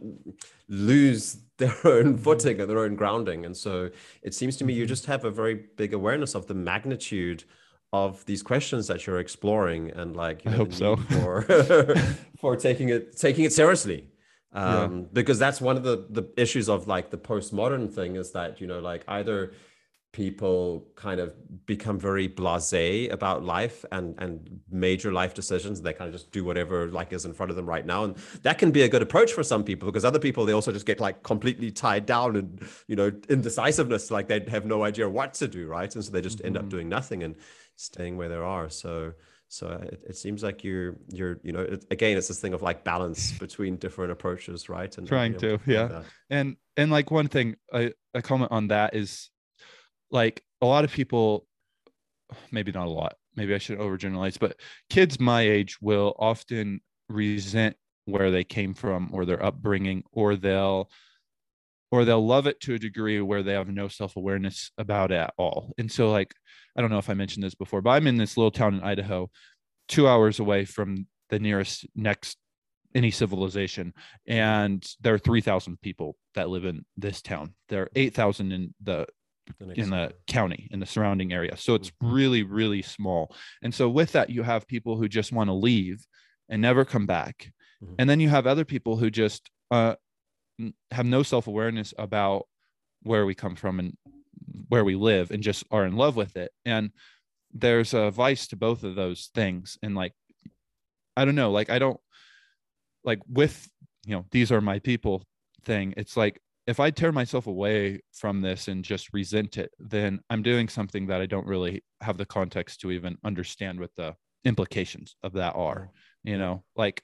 lose their own Mhm. footing and their own grounding. And so it seems to me you Mhm. just have a very big awareness of the magnitude of these questions that you're exploring, and like, you I know, the hope so. need for for taking it taking it seriously. Yeah. Um, because that's one of the the issues of like the postmodern thing is that, you know, like either people kind of become very blasé about life and and major life decisions. They kind of just do whatever like is in front of them right now, and that can be a good approach for some people, because other people, they also just get like completely tied down and, you know, indecisiveness, like they have no idea what to do, right? And so they just end up Mhm. doing nothing and staying where they are. So so it, it seems like you're you're you know, it, again, it's this thing of like balance between different approaches, right? And, and Trying being able to, to find yeah. that. And and like one thing, I a comment on that is, like, a lot of people, maybe not a lot, maybe I should overgeneralize, but kids my age will often resent where they came from or their upbringing, or they'll or they'll love it to a degree where they have no self-awareness about it at all. And so, like, I don't know if I mentioned this before, but I'm in this little town in Idaho, two hours away from the nearest next any civilization, and there are three thousand people that live in this town. There are eight thousand in the The in the next- county, in the surrounding area. So it's really, really small. And so with that, you have people who just want to leave and never come back. Mhm. And then you have other people who just uh, have no self-awareness about where we come from and where we live, and just are in love with it. And there's a vice to both of those things. And like, I don't know, like, I don't like with, you know, these are my people thing. It's like, if I tear myself away from this and just resent it, then I'm doing something that I don't really have the context to even understand what the implications of that are. You Yeah. know, like,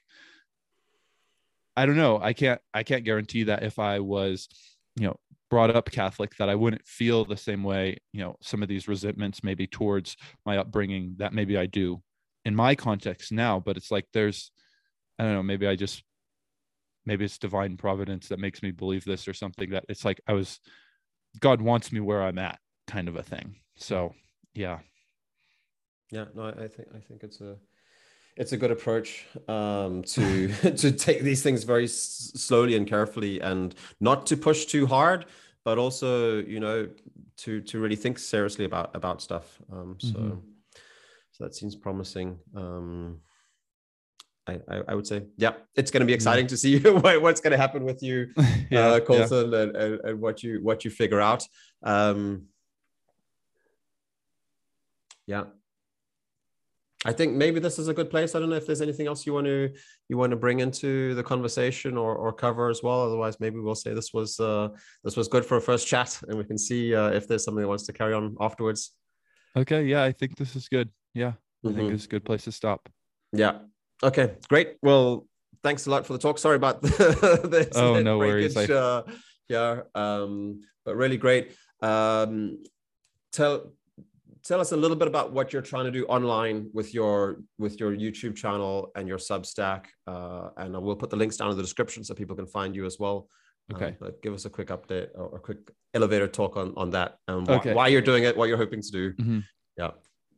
I don't know. I can't, I can't guarantee that if I was, you know, brought up Catholic, that I wouldn't feel the same way, you know, some of these resentments maybe towards my upbringing that maybe I do in my context now. But it's like, there's, I don't know, maybe I just, maybe it's divine providence that makes me believe this, or something, that it's like I was, God wants me where I'm at, kind of a thing. So yeah. Yeah, no, I think I think it's a it's a good approach um, to to take these things very s- slowly and carefully, and not to push too hard, but also, you know, to to really think seriously about about stuff. Um, so Mhm. so that seems promising. Um, I, I I would say, yeah, it's going to be exciting to see what, what's going to happen with you, yeah, uh, yeah. Colton, and, and, and what you what you figure out. Um, yeah. I think maybe this is a good place. I don't know if there's anything else you want to you want to bring into the conversation or or cover as well. Otherwise, maybe we'll say this was uh, this was good for a first chat, and we can see uh, if there's something that wants to carry on afterwards. Okay. Yeah, I think this is good. Yeah, I Mm-hmm. think it's a good place to stop. Yeah. Okay. Great. Well, thanks a lot for the talk. Sorry about the, the Oh, no worries. breakage. I... Uh, yeah. Um, but really great. Um, tell tell us a little bit about what you're trying to do online with your with your YouTube channel and your Substack. Uh, and we'll put the links down in the description so people can find you as well. Okay. Um, but give us a quick update or a quick elevator talk on on that and wh- Okay. why you're doing it, what you're hoping to do. Mm-hmm. Yeah.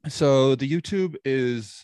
So the YouTube is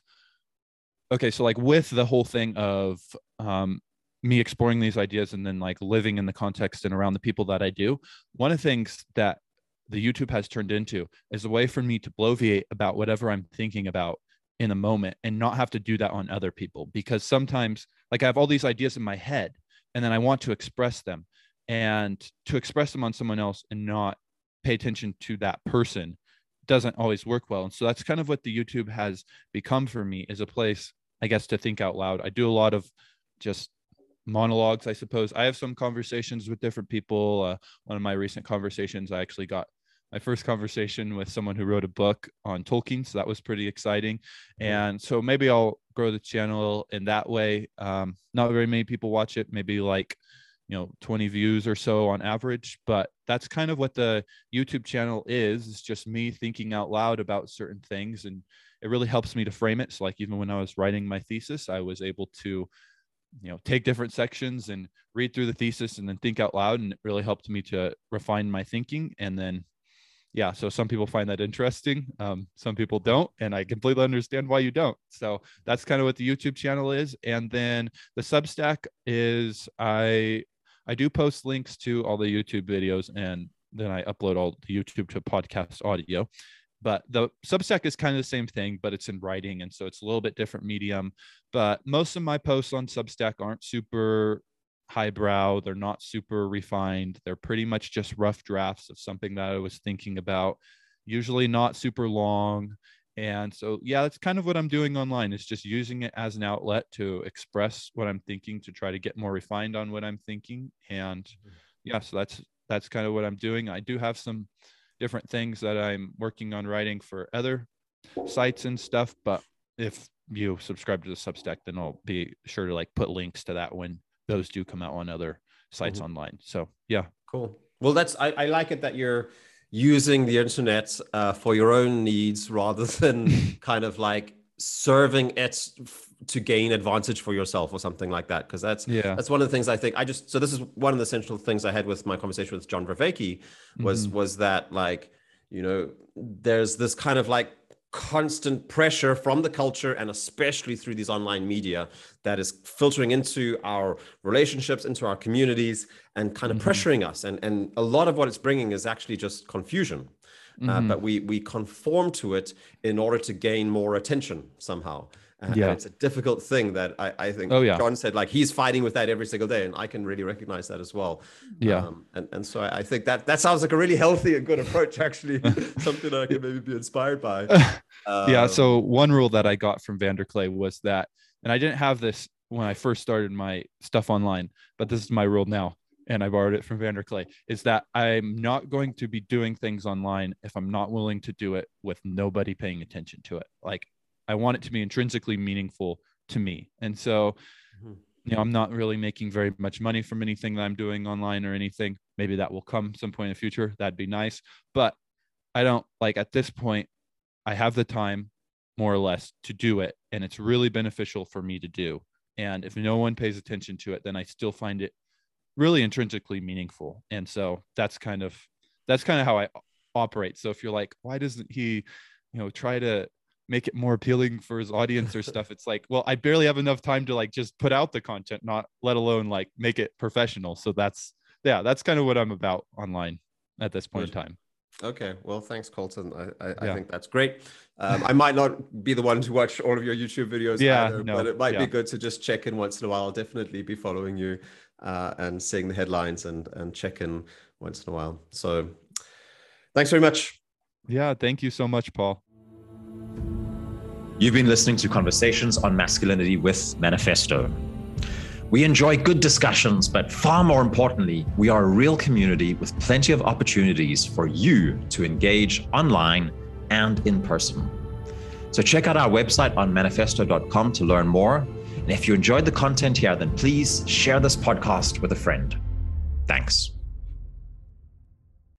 okay. So like with the whole thing of um, me exploring these ideas and then like living in the context and around the people that I do, one of the things that the YouTube has turned into is a way for me to bloviate about whatever I'm thinking about in a moment and not have to do that on other people. Because sometimes like I have all these ideas in my head and then I want to express them, and to express them on someone else and not pay attention to that person doesn't always work well. And so that's kind of what the YouTube has become for me, is a place, I guess, to think out loud. I do a lot of just monologues, I suppose. I have some conversations with different people. Uh, one of my recent conversations, I actually got my first conversation with someone who wrote a book on Tolkien. So that was pretty exciting. And so maybe I'll grow the channel in that way. Um, not very many people watch it, maybe like, you know, twenty views or so on average, but that's kind of what the YouTube channel is. It's just me thinking out loud about certain things, and it really helps me to frame it. So like even when I was writing my thesis, I was able to, you know, take different sections and read through the thesis and then think out loud, and it really helped me to refine my thinking. And then yeah, so some people find that interesting. Um, some people don't, and I completely understand why you don't. So that's kind of what the YouTube channel is. And then the Substack is I I do post links to all the YouTube videos, and then I upload all the YouTube to podcast audio. But the Substack is kind of the same thing, but it's in writing, and so it's a little bit different medium. But most of my posts on Substack aren't super highbrow. They're not super refined. They're pretty much just rough drafts of something that I was thinking about, usually not super long. And so, yeah, that's kind of what I'm doing online, is just using it as an outlet to express what I'm thinking, to try to get more refined on what I'm thinking. And yeah, so that's, that's kind of what I'm doing. I do have some different things that I'm working on writing for other sites and stuff, but if you subscribe to the Substack, then I'll be sure to like put links to that when those do come out on other sites mm-hmm. online. So yeah. Cool. Well, that's, I, I like it that you're using the internet uh, for your own needs rather than kind of like serving it to gain advantage for yourself or something like that. Cause that's, yeah. that's one of the things I think I just, so this is one of the central things I had with my conversation with John Vervaeke was, mm-hmm. was that like, you know, there's this kind of like constant pressure from the culture, and especially through these online media, that is filtering into our relationships, into our communities, and kind of mm-hmm. pressuring us. And, and a lot of what it's bringing is actually just confusion. Mm-hmm. Uh, but we we conform to it in order to gain more attention somehow. Uh, yeah. And it's a difficult thing that I, I think oh, yeah. John said, like, he's fighting with that every single day. And I can really recognize that as well. Yeah. Um, and, and so I, I think that that sounds like a really healthy and good approach, actually, something that I can maybe be inspired by. Um, yeah. So one rule that I got from Vanderklay was that, and I didn't have this when I first started my stuff online, but this is my rule now, and I borrowed it from Vanderklay, is that I'm not going to be doing things online if I'm not willing to do it with nobody paying attention to it. Like, I want it to be intrinsically meaningful to me. And so, mm-hmm. you know, I'm not really making very much money from anything that I'm doing online or anything. Maybe that will come some point in the future. That'd be nice. But I don't, like, at this point, I have the time, more or less, to do it. And it's really beneficial for me to do. And if no one pays attention to it, then I still find it really intrinsically meaningful. And so that's kind of, that's kind of how I operate. So if you're like, why doesn't he, you know, try to make it more appealing for his audience or stuff? It's like, well, I barely have enough time to like just put out the content, not let alone like make it professional. So that's, yeah, that's kind of what I'm about online at this point Good. in time. Okay. Well, thanks, Colton. I, I, yeah. I think that's great. Um, I might not be the one to watch all of your YouTube videos, yeah, either, no, but it might yeah. be good to just check in once in a while. I'll definitely be following you uh, and seeing the headlines and, and check in once in a while. So thanks very much. Yeah. Thank you so much, Paul. You've been listening to Conversations on Masculinity with Manifesto. We enjoy good discussions, but far more importantly, we are a real community with plenty of opportunities for you to engage online and in person. So check out our website on manifesto dot com to learn more. And if you enjoyed the content here, then please share this podcast with a friend. Thanks.